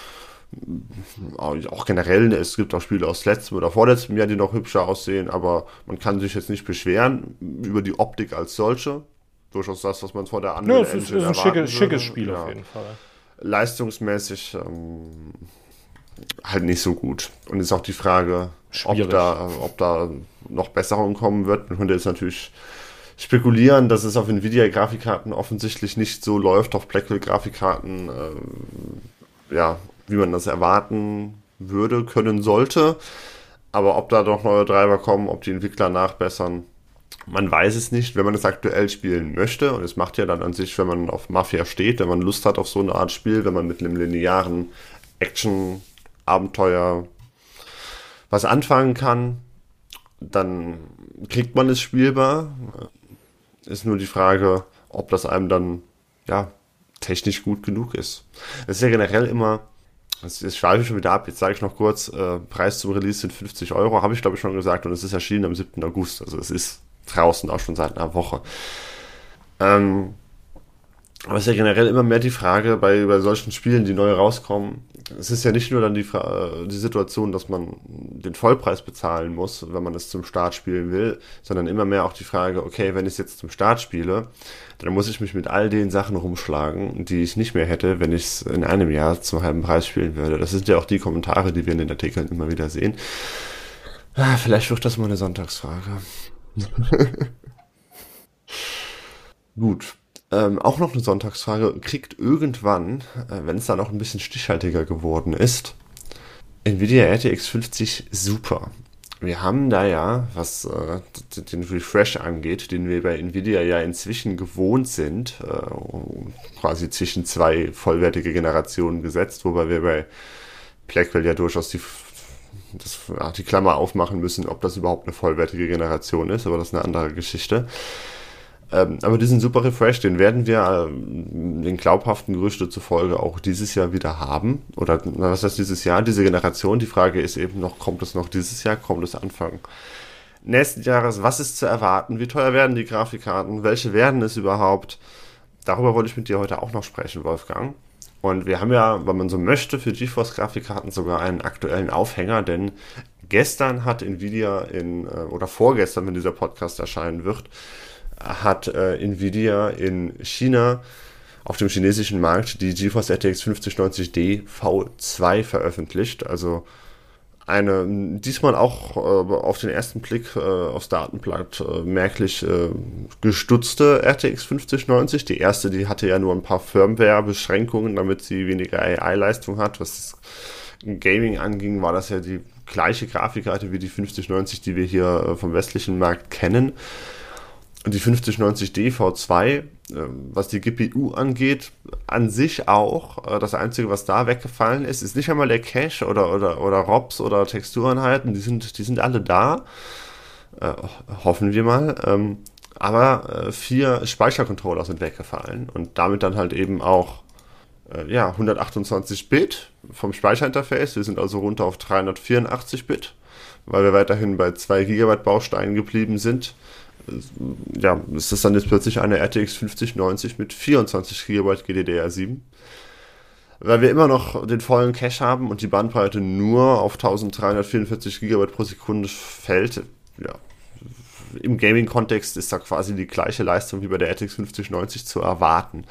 A: auch generell, es gibt auch Spiele aus letztem oder vorletztem Jahr, die noch hübscher aussehen, aber man kann sich jetzt nicht beschweren über die Optik als solche. Durchaus das, was man vor der
B: Nö,
A: Unreal
B: es ist,
A: Engine
B: ist ein
A: erwarten
B: schickes, schickes
A: würde.
B: Spiel
A: Ja.
B: auf jeden Fall.
A: Leistungsmäßig ähm, halt nicht so gut. Und ist auch die Frage, ob
B: Schwierig.
A: da, ob da noch Besserung kommen wird. Man könnte jetzt natürlich spekulieren, dass es auf Nvidia-Grafikkarten offensichtlich nicht so läuft, auf Blackwell-Grafikkarten, äh, ja, wie man das erwarten würde, können sollte. Aber ob da doch neue Treiber kommen, ob die Entwickler nachbessern, man weiß es nicht, wenn man es aktuell spielen möchte. Und es macht ja dann an sich, wenn man auf Mafia steht, wenn man Lust hat auf so eine Art Spiel, wenn man mit einem linearen Action-Abenteuer was anfangen kann, dann kriegt man es spielbar. Ist nur die Frage, ob das einem dann ja technisch gut genug ist. Es ist ja generell immer Jetzt schweife ich schon wieder ab. Jetzt sage ich noch kurz, äh, Preis zum Release sind fünfzig Euro, habe ich glaube ich schon gesagt, und es ist erschienen am siebten August. Also es ist draußen auch schon seit einer Woche. Ähm, aber es ist ja generell immer mehr die Frage bei, bei solchen Spielen, die neu rauskommen. Es ist ja nicht nur dann die, Fra- die Situation, dass man den Vollpreis bezahlen muss, wenn man es zum Start spielen will, sondern immer mehr auch die Frage, okay, wenn ich es jetzt zum Start spiele, dann muss ich mich mit all den Sachen rumschlagen, die ich nicht mehr hätte, wenn ich es in einem Jahr zum halben Preis spielen würde. Das sind ja auch die Kommentare, die wir in den Artikeln immer wieder sehen. Ah, vielleicht wird das mal eine Sonntagsfrage. Gut. Ähm, auch noch eine Sonntagsfrage. Kriegt irgendwann, äh, wenn es dann auch ein bisschen stichhaltiger geworden ist, Nvidia R T X fünfzig Super? Wir haben da ja, was äh, den Refresh angeht, den wir bei Nvidia ja inzwischen gewohnt sind, äh, quasi zwischen zwei vollwertige Generationen gesetzt, wobei wir bei Blackwell ja durchaus die, das, ja, die Klammer aufmachen müssen, ob das überhaupt eine vollwertige Generation ist, aber das ist eine andere Geschichte. Ähm, aber diesen Super Refresh, den werden wir ähm, den glaubhaften Gerüchten zufolge auch dieses Jahr wieder haben. Oder na, was heißt dieses Jahr? Diese Generation. Die Frage ist eben noch, kommt es noch dieses Jahr? Kommt es Anfang nächsten Jahres? Was ist zu erwarten? Wie teuer werden die Grafikkarten? Welche werden es überhaupt? Darüber wollte ich mit dir heute auch noch sprechen, Wolfgang. Und wir haben ja, wenn man so möchte, für GeForce Grafikkarten sogar einen aktuellen Aufhänger, denn gestern hat Nvidia in, oder vorgestern, wenn dieser Podcast erscheinen wird, hat äh, Nvidia in China auf dem chinesischen Markt die GeForce R T X fünfzig neunzig D V zwei veröffentlicht. Also eine diesmal auch äh, auf den ersten Blick äh, aufs Datenblatt äh, merklich äh, gestutzte R T X fünfzig neunzig. Die erste, die hatte ja nur ein paar Firmware-Beschränkungen, damit sie weniger A I-Leistung hat. Was das Gaming anging, war das ja die gleiche Grafikkarte wie die fünfzig neunzig, die wir hier äh, vom westlichen Markt kennen. Und die fünfzig neunzig D V zwei, was die G P U angeht, an sich auch. Das Einzige, was da weggefallen ist, ist nicht einmal der Cache oder, oder, oder R O Ps oder Textureinheiten. Die sind, die sind alle da. Äh, hoffen wir mal. Ähm, aber äh, vier Speichercontroller sind weggefallen. Und damit dann halt eben auch äh, ja, hundertachtundzwanzig Bit vom Speicherinterface. Wir sind also runter auf dreihundertvierundachtzig Bit, weil wir weiterhin bei zwei Gigabyte Bausteinen geblieben sind. Ja, ist das dann jetzt plötzlich eine R T X fünfzig neunzig mit vierundzwanzig Gigabyte G D D R sieben. Weil wir immer noch den vollen Cache haben und die Bandbreite nur auf dreizehnhundertvierundvierzig Gigabyte pro Sekunde fällt. Ja, im Gaming-Kontext ist da quasi die gleiche Leistung wie bei der R T X fünfzig neunzig zu erwarten.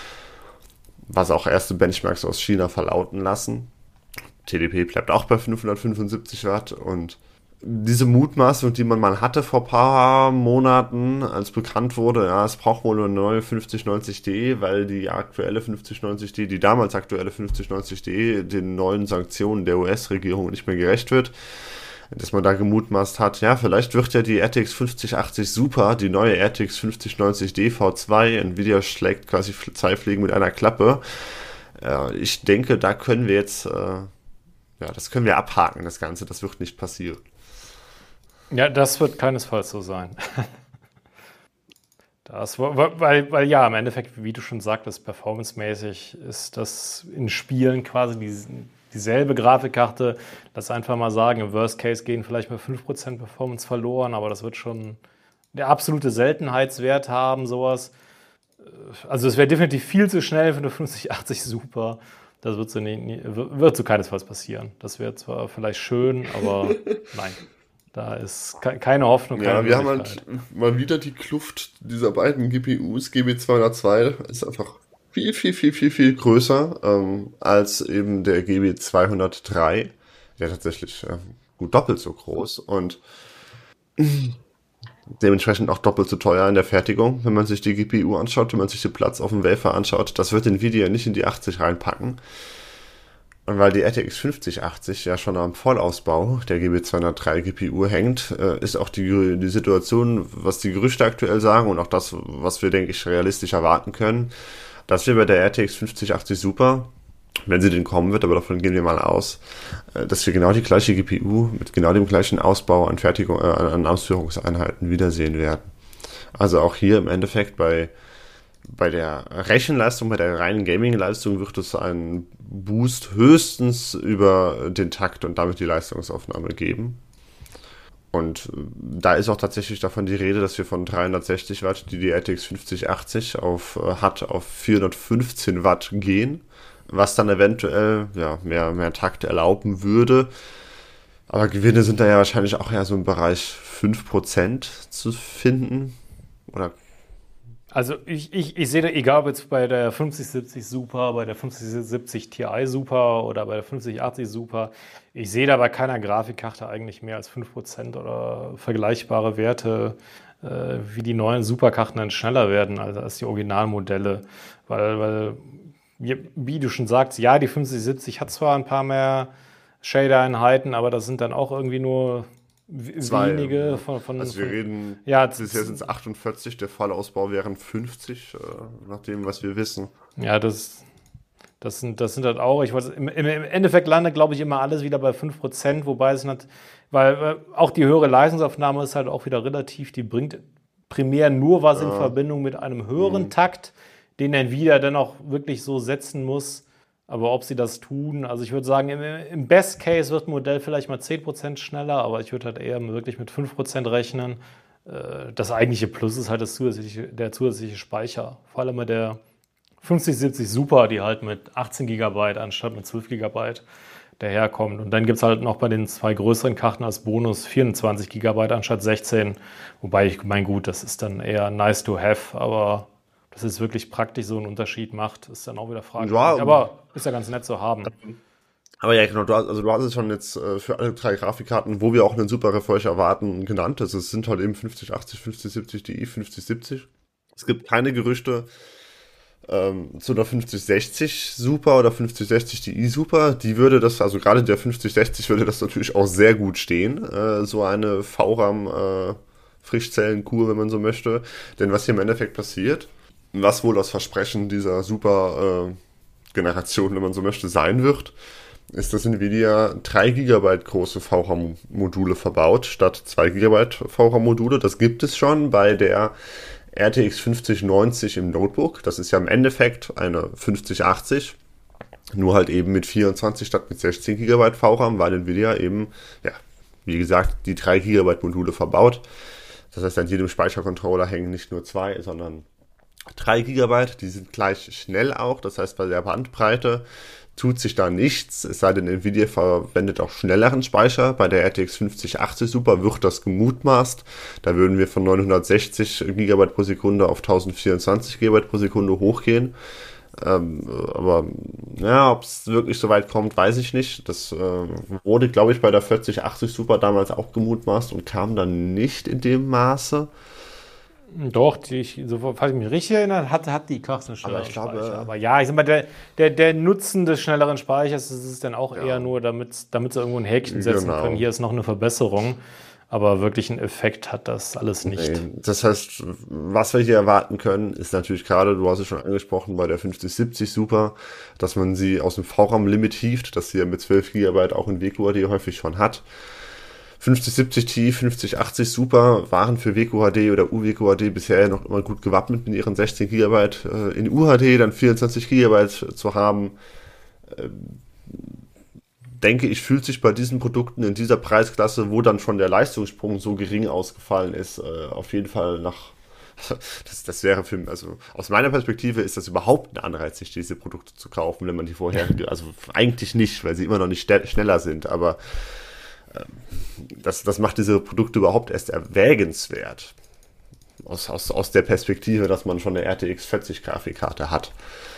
A: Was auch erste Benchmarks aus China verlauten lassen. T D P bleibt auch bei fünfhundertfünfundsiebzig Watt und diese Mutmaßung, die man mal hatte vor ein paar Monaten, als bekannt wurde, ja, es braucht wohl eine neue fünfzig neunzig D, weil die aktuelle fünfzig neunzig D, die damals aktuelle fünfzig neunzig D, den neuen Sanktionen der U S-Regierung nicht mehr gerecht wird, dass man da gemutmaßt hat, ja, vielleicht wird ja die R T X fünfzig achtzig Super, die neue R T X fünfzig neunzig D V zwei, Nvidia schlägt quasi zwei Fliegen mit einer Klappe. Ja, ich denke, da können wir jetzt, äh, ja, das können wir abhaken, das Ganze, das wird nicht passieren.
B: Ja, das wird keinesfalls so sein. Das, weil, weil ja, im Endeffekt, wie du schon sagtest, performancemäßig ist das in Spielen quasi die, dieselbe Grafikkarte. Lass einfach mal sagen, im Worst Case gehen vielleicht mal fünf Prozent Performance verloren, aber das wird schon der absolute Seltenheitswert haben, sowas. Also es wäre definitiv viel zu schnell für eine fünfzig achtzig Super. Das wird so, nie, nie, wird so keinesfalls passieren. Das wäre zwar vielleicht schön, aber nein. Da ist keine Hoffnung. Keine
A: ja, wir haben halt mal wieder die Kluft dieser beiden G P Us. G B zweihundertzwei ist einfach viel, viel, viel, viel, viel größer ähm, als eben der G B zweihundertdrei. Der tatsächlich äh, gut doppelt so groß und dementsprechend auch doppelt so teuer in der Fertigung, wenn man sich die G P U anschaut, wenn man sich den Platz auf dem Wafer anschaut. Das wird Nvidia nicht in die achtzig reinpacken. Und weil die R T X fünfzig achtzig ja schon am Vollausbau der G B zweihundertdrei G P U hängt, ist auch die, die Situation, was die Gerüchte aktuell sagen und auch das, was wir, denke ich, realistisch erwarten können, dass wir bei der R T X fünfzig achtzig Super, wenn sie denn kommen wird, aber davon gehen wir mal aus, dass wir genau die gleiche G P U mit genau dem gleichen Ausbau an Fertigung, äh, an Ausführungseinheiten wiedersehen werden. Also auch hier im Endeffekt bei Bei der Rechenleistung, bei der reinen Gaming-Leistung wird es ein Boost höchstens über den Takt und damit die Leistungsaufnahme geben. Und da ist auch tatsächlich davon die Rede, dass wir von dreihundertsechzig Watt, die die R T X fünfzig achtzig auf, hat, auf vierhundertfünfzehn Watt gehen, was dann eventuell ja, mehr, mehr Takt erlauben würde. Aber Gewinne sind da ja wahrscheinlich auch eher so im Bereich fünf Prozent zu finden. Oder?
B: Also ich, ich, ich sehe da, egal ob jetzt bei der fünfzig siebzig Super, bei der fünfzig siebzig Ti Super oder bei der fünfzig achtzig Super, ich sehe da bei keiner Grafikkarte eigentlich mehr als fünf Prozent oder vergleichbare Werte, äh, wie die neuen Superkarten dann schneller werden als, als die Originalmodelle. Weil, weil, wie du schon sagst, ja, die fünfzig siebzig hat zwar ein paar mehr Shader-Einheiten, aber das sind dann auch irgendwie nur
A: Zwei,
B: wenige
A: ja.
B: von, von.
A: Also wir
B: von,
A: reden,
B: ja,
A: bisher sind es achtundvierzig, der Vollausbau wären fünfzig, äh, nach dem, was wir wissen.
B: Ja, das, das, sind, das sind halt auch, ich weiß, im, im Endeffekt landet, glaube ich, immer alles wieder bei fünf Prozent, wobei es nicht, weil, weil auch die höhere Leistungsaufnahme ist halt auch wieder relativ, die bringt primär nur was ja. in Verbindung mit einem höheren mhm. Takt, den Nvidia dann auch wirklich so setzen muss. Aber ob sie das tun, also ich würde sagen, im, im Best Case wird ein Modell vielleicht mal zehn Prozent schneller, aber ich würde halt eher wirklich mit fünf Prozent rechnen. Das eigentliche Plus ist halt das zusätzliche, der zusätzliche Speicher. Vor allem mit der fünfzig siebzig Super, die halt mit achtzehn Gigabyte anstatt mit zwölf Gigabyte daherkommt. Und dann gibt es halt noch bei den zwei größeren Karten als Bonus vierundzwanzig Gigabyte anstatt sechzehn. Wobei ich meine, gut, das ist dann eher nice to have, aber dass es wirklich praktisch so einen Unterschied macht, ist dann auch wieder fraglich. Ja, aber ist ja ganz nett zu haben.
A: Aber ja, genau, du hast, also du hast es schon jetzt äh, für alle drei Grafikkarten, wo wir auch einen super Refresh erwarten, genannt. Also es sind halt eben fünfzig achtzig, fünfzig siebzig Ti, fünfzig siebzig. Es gibt keine Gerüchte ähm, zu einer fünfzig sechzig Super oder fünfzig sechzig Ti Super. Die würde das, also gerade der fünfzig sechzig würde das natürlich auch sehr gut stehen. Äh, so eine V RAM äh, Frischzellenkur, wenn man so möchte. Denn was hier im Endeffekt passiert, was wohl das Versprechen dieser Super-Generation, äh, wenn man so möchte, sein wird, ist, dass Nvidia drei Gigabyte große V RAM-Module verbaut, statt zwei Gigabyte V RAM-Module. Das gibt es schon bei der R T X fünfzig neunzig im Notebook. Das ist ja im Endeffekt eine fünfzig achtzig, nur halt eben mit vierundzwanzig statt mit sechzehn Gigabyte V RAM, weil Nvidia eben, ja, wie gesagt, die drei Gigabyte Module verbaut. Das heißt, an jedem Speichercontroller hängen nicht nur zwei, sondern drei Gigabyte, die sind gleich schnell auch, das heißt bei der Bandbreite tut sich da nichts, es sei denn Nvidia verwendet auch schnelleren Speicher. Bei der R T X fünfzig achtzig Super wird das gemutmaßt, da würden wir von neunhundertsechzig Gigabyte pro Sekunde auf tausendvierundzwanzig Gigabyte pro Sekunde hochgehen. Ähm, aber ja, ob es wirklich so weit kommt, weiß ich nicht. Das äh, wurde, glaube ich, bei der vierzig achtzig Super damals auch gemutmaßt und kam dann nicht in dem Maße.
B: Doch, die, ich, so, falls ich mich richtig erinnere, hat, hat die Karte einen schnelleren
A: aber ich glaube,
B: Speicher. Aber ja, ich sag mal, der, der, der Nutzen des schnelleren Speichers ist es dann auch ja. eher nur, damit, damit sie irgendwo ein Häkchen setzen genau. können. Hier ist noch eine Verbesserung. Aber wirklich einen Effekt hat das alles nicht.
A: Nee, das heißt, was wir hier erwarten können, ist natürlich gerade, du hast es schon angesprochen, bei der fünfzig siebzig Super, dass man sie aus dem V RAM-Limit hieft, dass sie ja mit zwölf Gigabyte auch in W Q H D häufig schon hat. fünfzig siebzig Ti, fünfzig achtzig Super waren für W Q H D oder U W Q H D bisher noch immer gut gewappnet, mit ihren sechzehn Gigabyte äh, in U H D, dann vierundzwanzig Gigabyte zu haben. Äh, denke ich, fühlt sich bei diesen Produkten in dieser Preisklasse, wo dann schon der Leistungssprung so gering ausgefallen ist, äh, auf jeden Fall nach, das, das wäre für mich, also aus meiner Perspektive ist das überhaupt ein Anreiz, sich diese Produkte zu kaufen, wenn man die vorher, also eigentlich nicht, weil sie immer noch nicht schneller sind, aber Das, das macht diese Produkte überhaupt erst erwägenswert. Aus, aus, aus der Perspektive, dass man schon eine R T X vierzig Grafikkarte hat.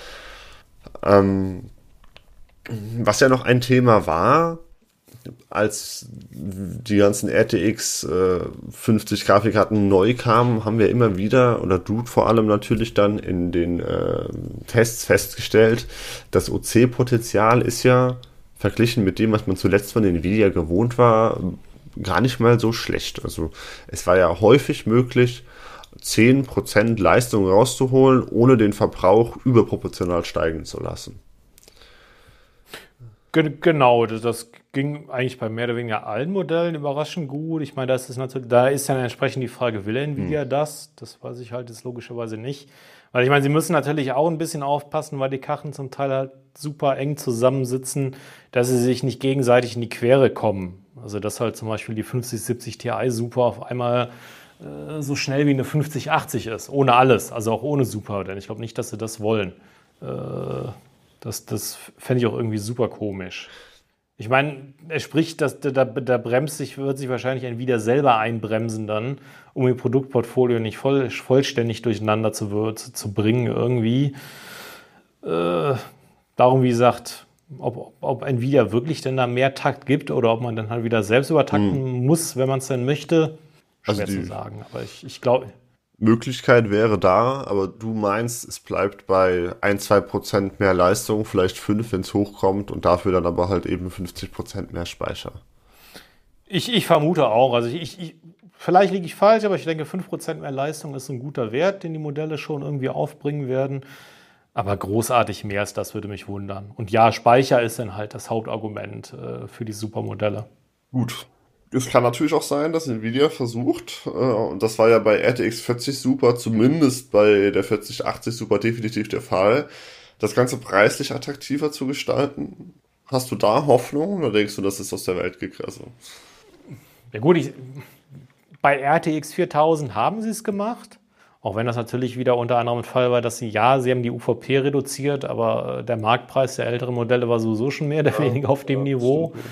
A: Ähm, was ja noch ein Thema war, als die ganzen R T X äh, fünfzig Grafikkarten neu kamen, haben wir immer wieder, oder du vor allem natürlich dann in den äh, Tests festgestellt, das O C-Potenzial ist ja verglichen mit dem, was man zuletzt von Nvidia gewohnt war, gar nicht mal so schlecht. Also es war ja häufig möglich, zehn Prozent Leistung rauszuholen, ohne den Verbrauch überproportional steigen zu lassen.
B: Genau, das, das ging eigentlich bei mehr oder weniger allen Modellen überraschend gut. Ich meine, das ist natürlich, da ist dann entsprechend die Frage, will Nvidia hm. das? Das weiß ich halt jetzt logischerweise nicht. Weil ich meine, sie müssen natürlich auch ein bisschen aufpassen, weil die Karten zum Teil halt super eng zusammensitzen, dass sie sich nicht gegenseitig in die Quere kommen. Also dass halt zum Beispiel die fünfzig siebzig Ti Super auf einmal äh, so schnell wie eine fünfzig achtzig ist, ohne alles, also auch ohne Super, denn ich glaube nicht, dass sie das wollen. Äh, das das fände ich auch irgendwie super komisch. Ich meine, er spricht, dass da, da bremst sich, wird sich wahrscheinlich Nvidia selber einbremsen dann, um ihr Produktportfolio nicht voll, vollständig durcheinander zu, zu, zu bringen irgendwie. Äh, darum, wie gesagt, ob, ob Nvidia wirklich denn da mehr Takt gibt oder ob man dann halt wieder selbst übertakten hm. muss, wenn man es denn möchte, schwer also zu sagen. Aber ich, ich glaube...
A: Möglichkeit wäre da, aber du meinst, es bleibt bei ein, zwei Prozent mehr Leistung, vielleicht fünf, wenn es hochkommt und dafür dann aber halt eben fünfzig Prozent mehr Speicher.
B: Ich, ich vermute auch. Also ich, ich, vielleicht liege ich falsch, aber ich denke, fünf Prozent mehr Leistung ist ein guter Wert, den die Modelle schon irgendwie aufbringen werden. Aber großartig mehr als das würde mich wundern. Und ja, Speicher ist dann halt das Hauptargument äh, für die Supermodelle.
A: Gut. Es kann natürlich auch sein, dass Nvidia versucht, äh, und das war ja bei R T X vierzig Super, zumindest bei der vierzig achtzig Super definitiv der Fall, das Ganze preislich attraktiver zu gestalten. Hast du da Hoffnung oder denkst du, das ist aus der Welt gegriffen?
B: Ja gut, ich, bei R T X viertausend haben sie es gemacht, auch wenn das natürlich wieder unter anderem der Fall war, dass sie, ja, sie haben die U V P reduziert, aber der Marktpreis der älteren Modelle war sowieso schon mehr oder ja, weniger auf dem ja, Niveau. Stimmt.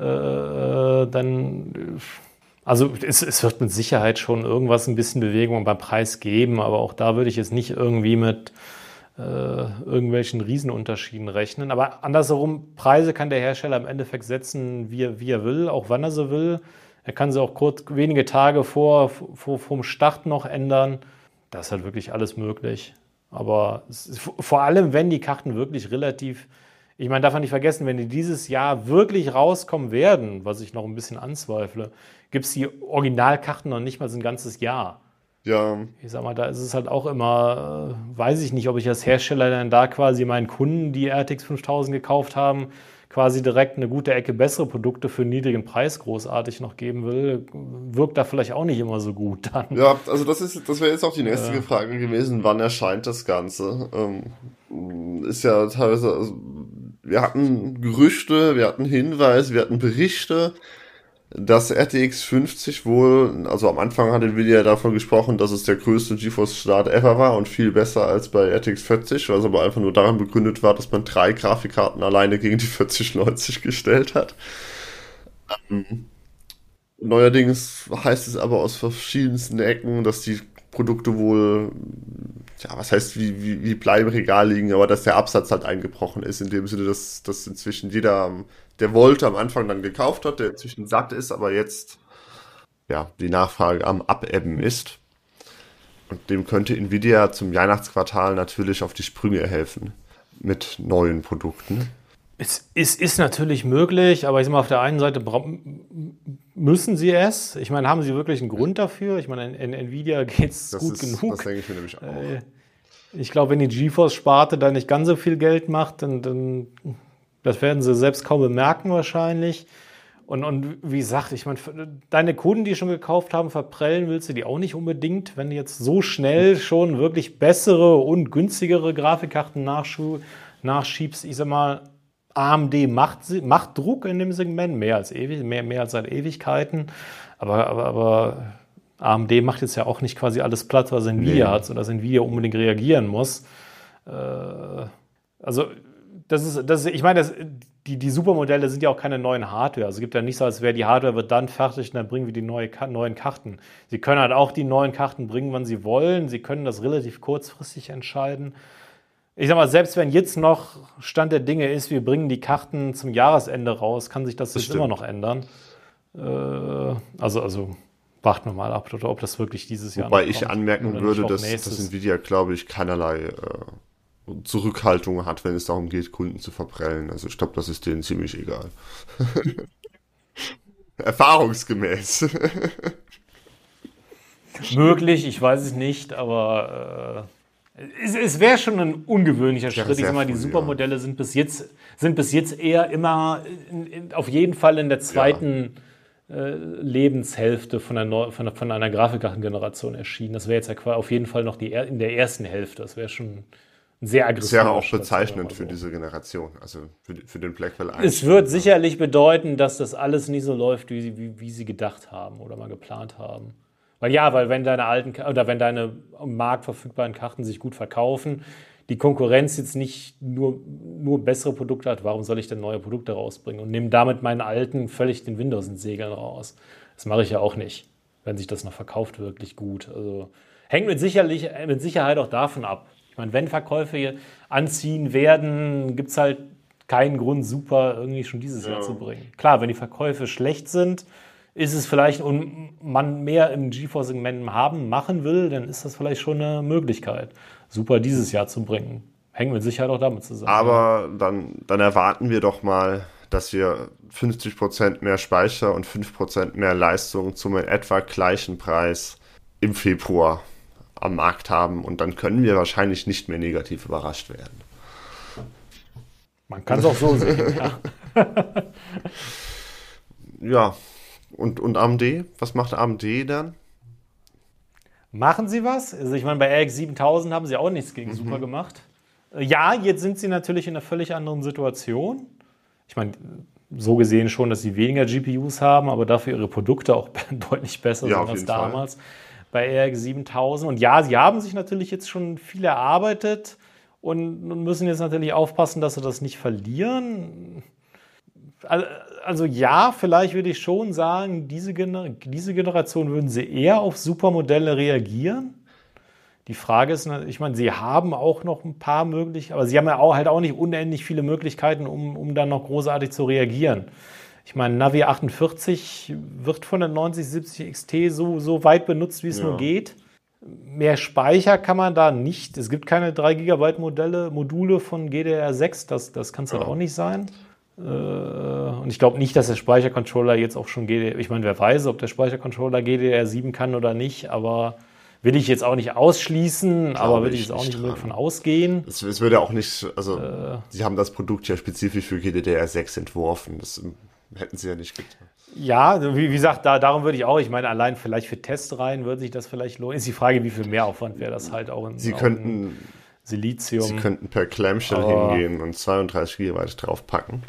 B: Äh, dann, also es, es wird mit Sicherheit schon irgendwas ein bisschen Bewegung beim Preis geben, aber auch da würde ich jetzt nicht irgendwie mit äh, irgendwelchen Riesenunterschieden rechnen. Aber andersherum, Preise kann der Hersteller im Endeffekt setzen, wie er, wie er will, auch wann er sie will. Er kann sie auch kurz, wenige Tage vor, vor vom Start noch ändern. Das ist halt wirklich alles möglich. Aber es ist, vor allem, wenn die Karten wirklich relativ... Ich meine, darf man nicht vergessen, wenn die dieses Jahr wirklich rauskommen werden, was ich noch ein bisschen anzweifle, gibt es die Originalkarten noch nicht mal so ein ganzes Jahr.
A: Ja.
B: Ich sag mal, da ist es halt auch immer, äh, weiß ich nicht, ob ich als Hersteller dann da quasi meinen Kunden, die R T X fünftausend gekauft haben, quasi direkt eine gute Ecke bessere Produkte für einen niedrigen Preis großartig noch geben will, wirkt da vielleicht auch nicht immer so gut dann.
A: Ja, also das ist, das wäre jetzt auch die nächste äh. Frage gewesen, wann erscheint das Ganze? Ähm, ist ja teilweise, also wir hatten Gerüchte, wir hatten Hinweise, wir hatten Berichte, dass R T X fünfzig wohl, also am Anfang hat Nvidia davon gesprochen, dass es der größte GeForce-Start ever war und viel besser als bei R T X vierzig, was aber einfach nur daran begründet war, dass man drei Grafikkarten alleine gegen die vierzig neunzig gestellt hat. Ähm, neuerdings heißt es aber aus verschiedensten Ecken, dass die Produkte wohl, ja, was heißt, wie, wie, wie Blei im Regal liegen, aber dass der Absatz halt eingebrochen ist, in dem Sinne, dass, dass inzwischen jeder, der wollte, am Anfang dann gekauft hat, der inzwischen satt ist, aber jetzt, ja, die Nachfrage am Abebben ist. Und dem könnte Nvidia zum Weihnachtsquartal natürlich auf die Sprünge helfen mit neuen Produkten.
B: Es ist, ist natürlich möglich, aber ich sag mal, auf der einen Seite müssen sie es. Ich meine, haben sie wirklich einen Grund dafür? Ich meine, in, in Nvidia geht es gut ist, genug.
A: Das denke ich mir nämlich auch.
B: Ich glaube, wenn die GeForce-Sparte da nicht ganz so viel Geld macht, dann, dann das werden sie selbst kaum bemerken wahrscheinlich. Und, und wie gesagt, ich meine, deine Kunden, die schon gekauft haben, verprellen willst du die auch nicht unbedingt, wenn du jetzt so schnell schon wirklich bessere und günstigere Grafikkarten nachschiebst. Ich sag mal, A M D macht, macht Druck in dem Segment, mehr als ewig, mehr, mehr als seit Ewigkeiten. Aber, aber, aber A M D macht jetzt ja auch nicht quasi alles platt, was Nvidia nee. hat, sodass Nvidia unbedingt reagieren muss. Äh, also, das ist, das ist, ich meine, das, die, die Supermodelle sind ja auch keine neuen Hardware. Also es gibt ja nicht so, als wäre die Hardware wird dann fertig und dann bringen wir die neue, neuen Karten. Sie können halt auch die neuen Karten bringen, wann sie wollen. Sie können das relativ kurzfristig entscheiden. Ich sag mal, selbst wenn jetzt noch Stand der Dinge ist, wir bringen die Karten zum Jahresende raus, kann sich das, das jetzt immer noch ändern. Äh, also, also warten wir mal ab, oder ob das wirklich dieses Jahr
A: Wobei noch kommt. Wobei ich anmerken würde, dass, dass Nvidia, glaube ich, keinerlei äh, Zurückhaltung hat, wenn es darum geht, Kunden zu verprellen. Also ich glaube, das ist denen ziemlich egal. Erfahrungsgemäß.
B: Möglich, ich weiß es nicht, aber... Äh Es, es wäre schon ein ungewöhnlicher Schritt. Ich sag mal, die
A: früh,
B: Supermodelle ja. sind, bis jetzt, sind bis jetzt eher immer in, in, auf jeden Fall in der zweiten ja. äh, Lebenshälfte von, der Neu, von, von einer Grafikkartengeneration erschienen. Das wäre jetzt ja auf jeden Fall noch die, in der ersten Hälfte. Das wäre schon ein sehr aggressiver
A: Das wäre auch
B: Schritt,
A: bezeichnend
B: so.
A: für diese Generation, also für, für den Blackwell eins.
B: Es wird sicherlich bedeuten, dass das alles nicht so läuft, wie sie, wie, wie sie gedacht haben oder mal geplant haben. Weil ja, weil wenn deine alten oder wenn deine am Markt verfügbaren Karten sich gut verkaufen, die Konkurrenz jetzt nicht nur, nur bessere Produkte hat, warum soll ich denn neue Produkte rausbringen und nehme damit meinen alten völlig den Wind aus den Segeln raus? Das mache ich ja auch nicht, wenn sich das noch verkauft wirklich gut. Also hängt mit, sicherlich, mit Sicherheit auch davon ab. Ich meine, wenn Verkäufe hier anziehen werden, gibt es halt keinen Grund, Super irgendwie schon dieses ja. Jahr zu bringen. Klar, wenn die Verkäufe schlecht sind, ist es vielleicht, und man mehr im GeForce-Segment haben, machen will, dann ist das vielleicht schon eine Möglichkeit, Super dieses Jahr zu bringen. Hängt mit Sicherheit auch damit zusammen.
A: Aber dann, dann erwarten wir doch mal, dass wir fünfzig Prozent mehr Speicher und fünf Prozent mehr Leistung zum in etwa gleichen Preis im Februar am Markt haben. Und dann können wir wahrscheinlich nicht mehr negativ überrascht werden.
B: Man kann es auch so sehen, ja.
A: Ja. Und, und A M D? Was macht A M D dann?
B: Machen sie was? Also ich meine, bei R X siebentausend haben sie auch nichts gegen mhm. Super gemacht. Ja, jetzt sind sie natürlich in einer völlig anderen Situation. Ich meine, so gesehen schon, dass sie weniger G P Us haben, aber dafür ihre Produkte auch deutlich besser
A: ja,
B: sind als damals Fall. Bei R X siebentausend. Und ja, sie haben sich natürlich jetzt schon viel erarbeitet und müssen jetzt natürlich aufpassen, dass sie das nicht verlieren. Also ja, vielleicht würde ich schon sagen, diese, Gener- diese Generation würden sie eher auf Supermodelle reagieren. Die Frage ist, ich meine, sie haben auch noch ein paar Möglichkeiten, aber sie haben ja auch halt auch nicht unendlich viele Möglichkeiten, um, um dann noch großartig zu reagieren. Ich meine, Navi achtundvierzig wird von der neunzig siebzig X T so, so weit benutzt, wie es ja. nur geht. Mehr Speicher kann man da nicht. Es gibt keine drei Gigabyte Modelle, Module von G D D R sechs, das, das kann es ja. halt auch nicht sein. Und ich glaube nicht, dass der Speichercontroller jetzt auch schon G D D R, ich meine, wer weiß, ob der Speichercontroller G D D R sieben kann oder nicht, aber will ich jetzt auch nicht ausschließen, glaube aber will ich jetzt auch nicht davon ausgehen.
A: Es, es würde auch nicht, also äh, sie haben das Produkt ja spezifisch für G D D R sechs entworfen, das hätten sie ja nicht getan.
B: Ja, wie, wie gesagt, da, darum würde ich auch, ich meine, allein vielleicht für Testreihen würde sich das vielleicht lohnen. Ist die Frage, wie viel Mehraufwand wäre das halt auch in
A: Sie könnten
B: Silizium.
A: Sie könnten per Clamshell oh. hingehen und zweiunddreißig Gigabyte draufpacken.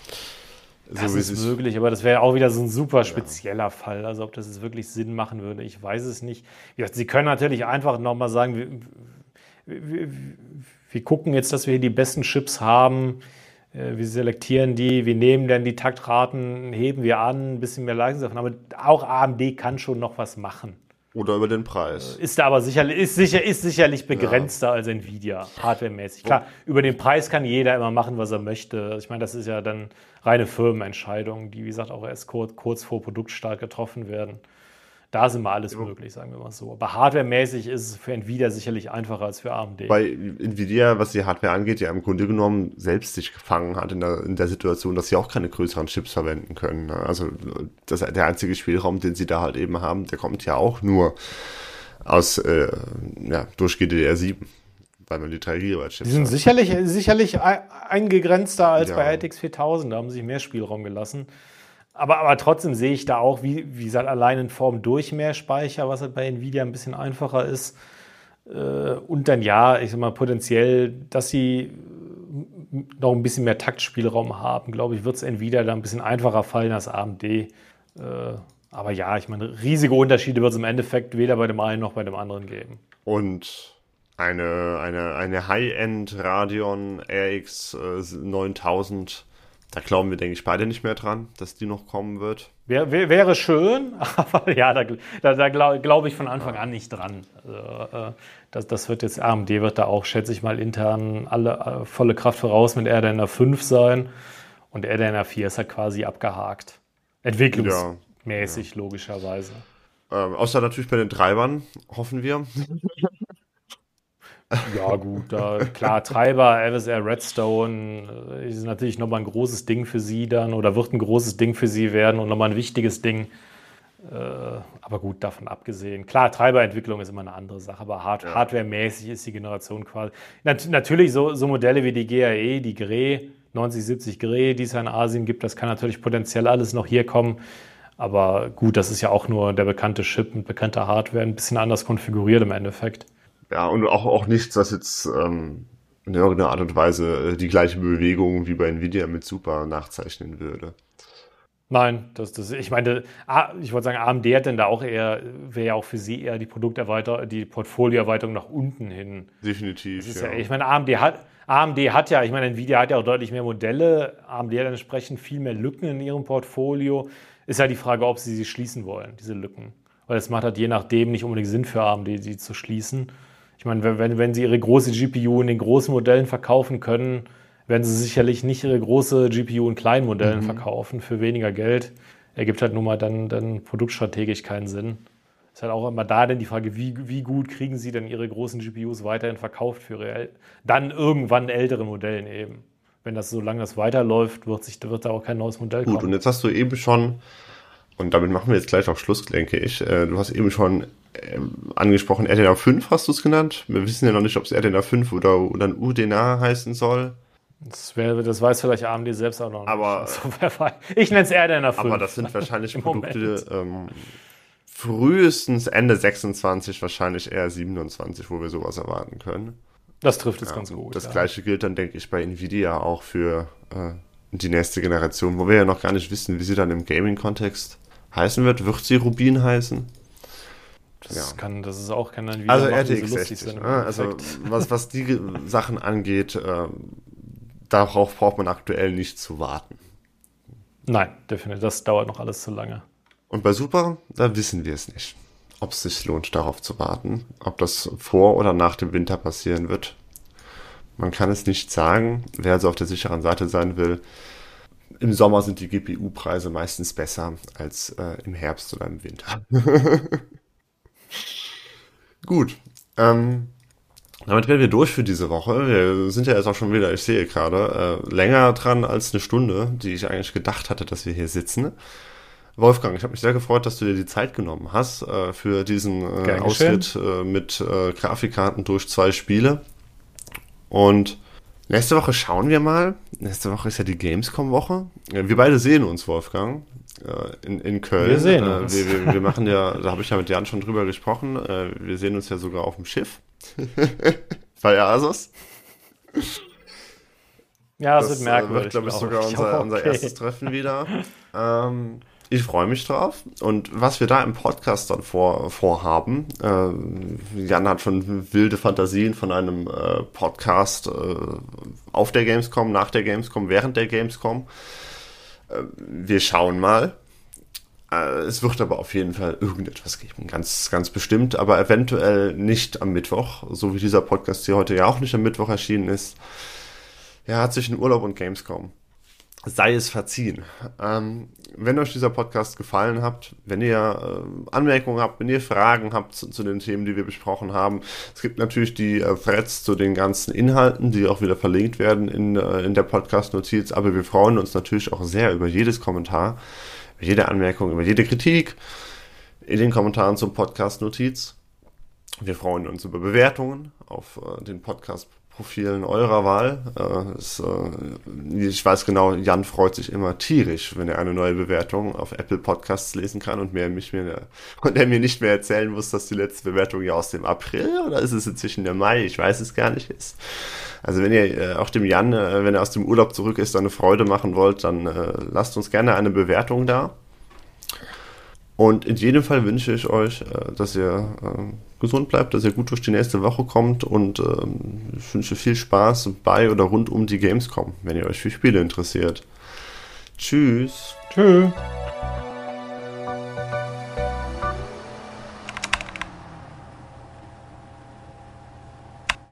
B: Das so ist möglich, aber das wäre auch wieder so ein super spezieller ja. Fall. Also ob das jetzt wirklich Sinn machen würde, ich weiß es nicht. Ja, Sie können natürlich einfach nochmal sagen, wir, wir, wir gucken jetzt, dass wir hier die besten Chips haben, wir selektieren die, wir nehmen dann die Taktraten, heben wir an, ein bisschen mehr Leistung davon. Aber auch A M D kann schon noch was machen.
A: Oder über den Preis.
B: Ist da aber sicherlich, ist sicher, ist sicherlich begrenzter ja. als Nvidia, hardwaremäßig. Klar, über den Preis kann jeder immer machen, was er möchte. Ich meine, das ist ja dann reine Firmenentscheidungen, die, wie gesagt, auch erst kurz, kurz vor Produktstart getroffen werden. Da ist immer alles ja. möglich, sagen wir mal so. Aber hardwaremäßig ist es für Nvidia sicherlich einfacher als für A M D.
A: Bei Nvidia, was die Hardware angeht, ja im Grunde genommen selbst sich gefangen hat in der, in der Situation, dass sie auch keine größeren Chips verwenden können. Also das, der einzige Spielraum, den sie da halt eben haben, der kommt ja auch nur aus äh, ja, durch G D D R sieben. Weil man die drei Gigabyte Chips
B: Die sind
A: hat.
B: sicherlich, sicherlich eingegrenzter als
A: ja.
B: bei R T X viertausend. Da haben sie sich mehr Spielraum gelassen. Aber, aber trotzdem sehe ich da auch, wie, wie gesagt, allein in Form durch mehr Speicher, was halt bei Nvidia ein bisschen einfacher ist. Und dann ja, ich sag mal, potenziell, dass sie noch ein bisschen mehr Taktspielraum haben, glaube ich, wird es Nvidia da ein bisschen einfacher fallen als A M D. Aber ja, ich meine, riesige Unterschiede wird es im Endeffekt weder bei dem einen noch bei dem anderen geben.
A: Und eine, eine, eine High-End Radeon R X neuntausend, da glauben wir, denke ich, beide nicht mehr dran, dass die noch kommen wird.
B: Wär, wär, wäre schön, aber ja, da, da, da glaube glaub ich von Anfang an nicht dran. Also, äh, das, das wird jetzt, A M D wird da auch, schätze ich mal, intern alle äh, volle Kraft voraus mit R D N A fünf sein. Und R D N A vier ist halt quasi abgehakt. Entwicklungsmäßig, ja, ja. logischerweise.
A: Ähm, außer natürlich bei den Treibern, hoffen wir.
B: Ja gut, da, klar, Treiber, L S R Redstone ist natürlich nochmal ein großes Ding für sie dann oder wird ein großes Ding für sie werden und nochmal ein wichtiges Ding. Äh, aber gut, davon abgesehen. Klar, Treiberentwicklung ist immer eine andere Sache, aber hard,
A: Ja.
B: hardwaremäßig ist die Generation quasi. Nat- natürlich so, so Modelle wie die G R E, die Grey, neunzig siebzig Grey, die es ja in Asien gibt, das kann natürlich potenziell alles noch hier kommen. Aber gut, das ist ja auch nur der bekannte Chip mit bekannter Hardware, ein bisschen anders konfiguriert im Endeffekt.
A: Ja, und auch, auch nichts, was jetzt ähm, in irgendeiner Art und Weise äh, die gleiche Bewegung wie bei Nvidia mit Super nachzeichnen würde.
B: Nein, das, das, ich meine, A- ich wollte sagen, A M D hat denn da auch eher, wäre ja auch für sie eher die Produkterweiterung, die Portfolioerweiterung nach unten hin.
A: Definitiv,
B: Das ist
A: ja.
B: ja, ich meine, A M D hat, A M D hat ja, ich meine, Nvidia hat ja auch deutlich mehr Modelle, A M D hat entsprechend viel mehr Lücken in ihrem Portfolio. Ist ja die Frage, ob sie sie schließen wollen, diese Lücken. Weil es macht halt je nachdem nicht unbedingt Sinn für A M D, sie zu schließen. Ich meine, wenn, wenn wenn sie ihre große G P U in den großen Modellen verkaufen können, werden sie sicherlich nicht ihre große G P U in kleinen Modellen verkaufen für weniger Geld. Ergibt halt nun mal dann, dann produktstrategisch keinen Sinn. Ist halt auch immer da denn die Frage, wie, wie gut kriegen sie denn ihre großen G P Us weiterhin verkauft für ihre äl- dann irgendwann ältere Modellen eben. Wenn das, solange das weiterläuft, wird, sich, wird da auch kein neues Modell
A: Gut, und
B: kommen.
A: jetzt hast du eben schon, und damit machen wir jetzt gleich auch Schluss, denke ich, äh, du hast eben schon ähm, angesprochen, R D N A fünf hast du es genannt. Wir wissen ja noch nicht, ob es R D N A fünf oder, oder ein U D N A heißen soll.
B: Das, wär, das weiß vielleicht A M D selbst auch noch nicht.
A: Aber-
B: Also, wer weiß. Ich nenne es R D N A fünf.
A: Aber das sind wahrscheinlich
B: Im
A: Produkte ähm, frühestens Ende sechsundzwanzig, wahrscheinlich eher siebenundzwanzig, wo wir sowas erwarten können.
B: Das trifft es
A: Ja,
B: ganz gut.
A: das
B: ja.
A: gleiche gilt dann, denke ich, bei Nvidia auch für äh, die nächste Generation, wo wir ja noch gar nicht wissen, wie sie dann im Gaming-Kontext heißen wird. Wird sie Rubin heißen?
B: Das,
A: Ja.
B: kann, das ist auch, kann dann wieder
A: Also
B: machen,
A: R T
B: wie
A: X
B: sie lustig
A: sechzig.
B: sind im
A: Ne? Also
B: Endeffekt.
A: was, was die Ge- Sachen angeht, äh, darauf braucht man aktuell nicht zu warten.
B: Nein, definitiv. Das dauert noch alles zu lange.
A: Und bei Super, da wissen wir es nicht, ob es sich lohnt, darauf zu warten, ob das vor oder nach dem Winter passieren wird. Man kann es nicht sagen. Wer also auf der sicheren Seite sein will, im Sommer sind die G P U-Preise meistens besser als äh, im Herbst oder im Winter. Gut. Ähm, damit wären wir durch für diese Woche. Wir sind ja jetzt auch schon wieder, ich sehe gerade, äh, länger dran als eine Stunde, die ich eigentlich gedacht hatte, dass wir hier sitzen. Wolfgang, ich habe mich sehr gefreut, dass du dir die Zeit genommen hast äh, für diesen äh,
B: Gern
A: Ausritt äh, mit äh, Grafikkarten durch zwei Spiele. Und nächste Woche schauen wir mal. Nächste Woche ist ja die Gamescom-Woche. Wir beide sehen uns, Wolfgang, äh, in, in Köln.
B: Wir sehen
A: Äh,
B: uns.
A: wir, wir, wir machen ja, da habe ich ja mit Jan schon drüber gesprochen, äh, wir sehen uns ja sogar auf dem Schiff. Bei Asos.
B: Ja, das,
A: Das
B: wird
A: äh,
B: merkwürdig.
A: wird, glaube ich,
B: glaub
A: sogar
B: ich.
A: unser,
B: Aber
A: unser
B: okay.
A: erstes Treffen wieder. Ähm, ich freue mich drauf. Und was wir da im Podcast dann vor, vorhaben, äh, Jan hat schon wilde Fantasien von einem äh, Podcast äh, auf der Gamescom, nach der Gamescom, während der Gamescom. Äh, wir schauen mal. Äh, es wird aber auf jeden Fall irgendetwas geben, ganz, ganz bestimmt, aber eventuell nicht am Mittwoch, so wie dieser Podcast hier heute ja auch nicht am Mittwoch erschienen ist. Ja, hat zwischen Urlaub und Gamescom. Sei es verziehen. Ähm, wenn euch dieser Podcast gefallen hat, wenn ihr äh, Anmerkungen habt, wenn ihr Fragen habt zu, zu den Themen, die wir besprochen haben, es gibt natürlich die äh, Threads zu den ganzen Inhalten, die auch wieder verlinkt werden in, äh, in der Podcast-Notiz, aber wir freuen uns natürlich auch sehr über jedes Kommentar, über jede Anmerkung, über jede Kritik in den Kommentaren zum Podcast-Notiz. Wir freuen uns über Bewertungen auf äh, den Podcast-Profilen eurer Wahl. Äh, es, äh, ich weiß genau, Jan freut sich immer tierisch, wenn er eine neue Bewertung auf Apple Podcasts lesen kann und, mir, mich mir, und er mir nicht mehr erzählen muss, dass die letzte Bewertung ja aus dem April oder ist es inzwischen der Mai, ich weiß es gar nicht ist. Also wenn ihr äh, auch dem Jan, äh, wenn er aus dem Urlaub zurück ist, eine Freude machen wollt, dann äh, lasst uns gerne eine Bewertung da. Und in jedem Fall wünsche ich euch, äh, dass ihr äh, gesund bleibt, dass ihr gut durch die nächste Woche kommt und ähm, ich wünsche viel Spaß bei oder rund um die Gamescom, wenn ihr euch für Spiele interessiert. Tschüss.
B: Tschüss.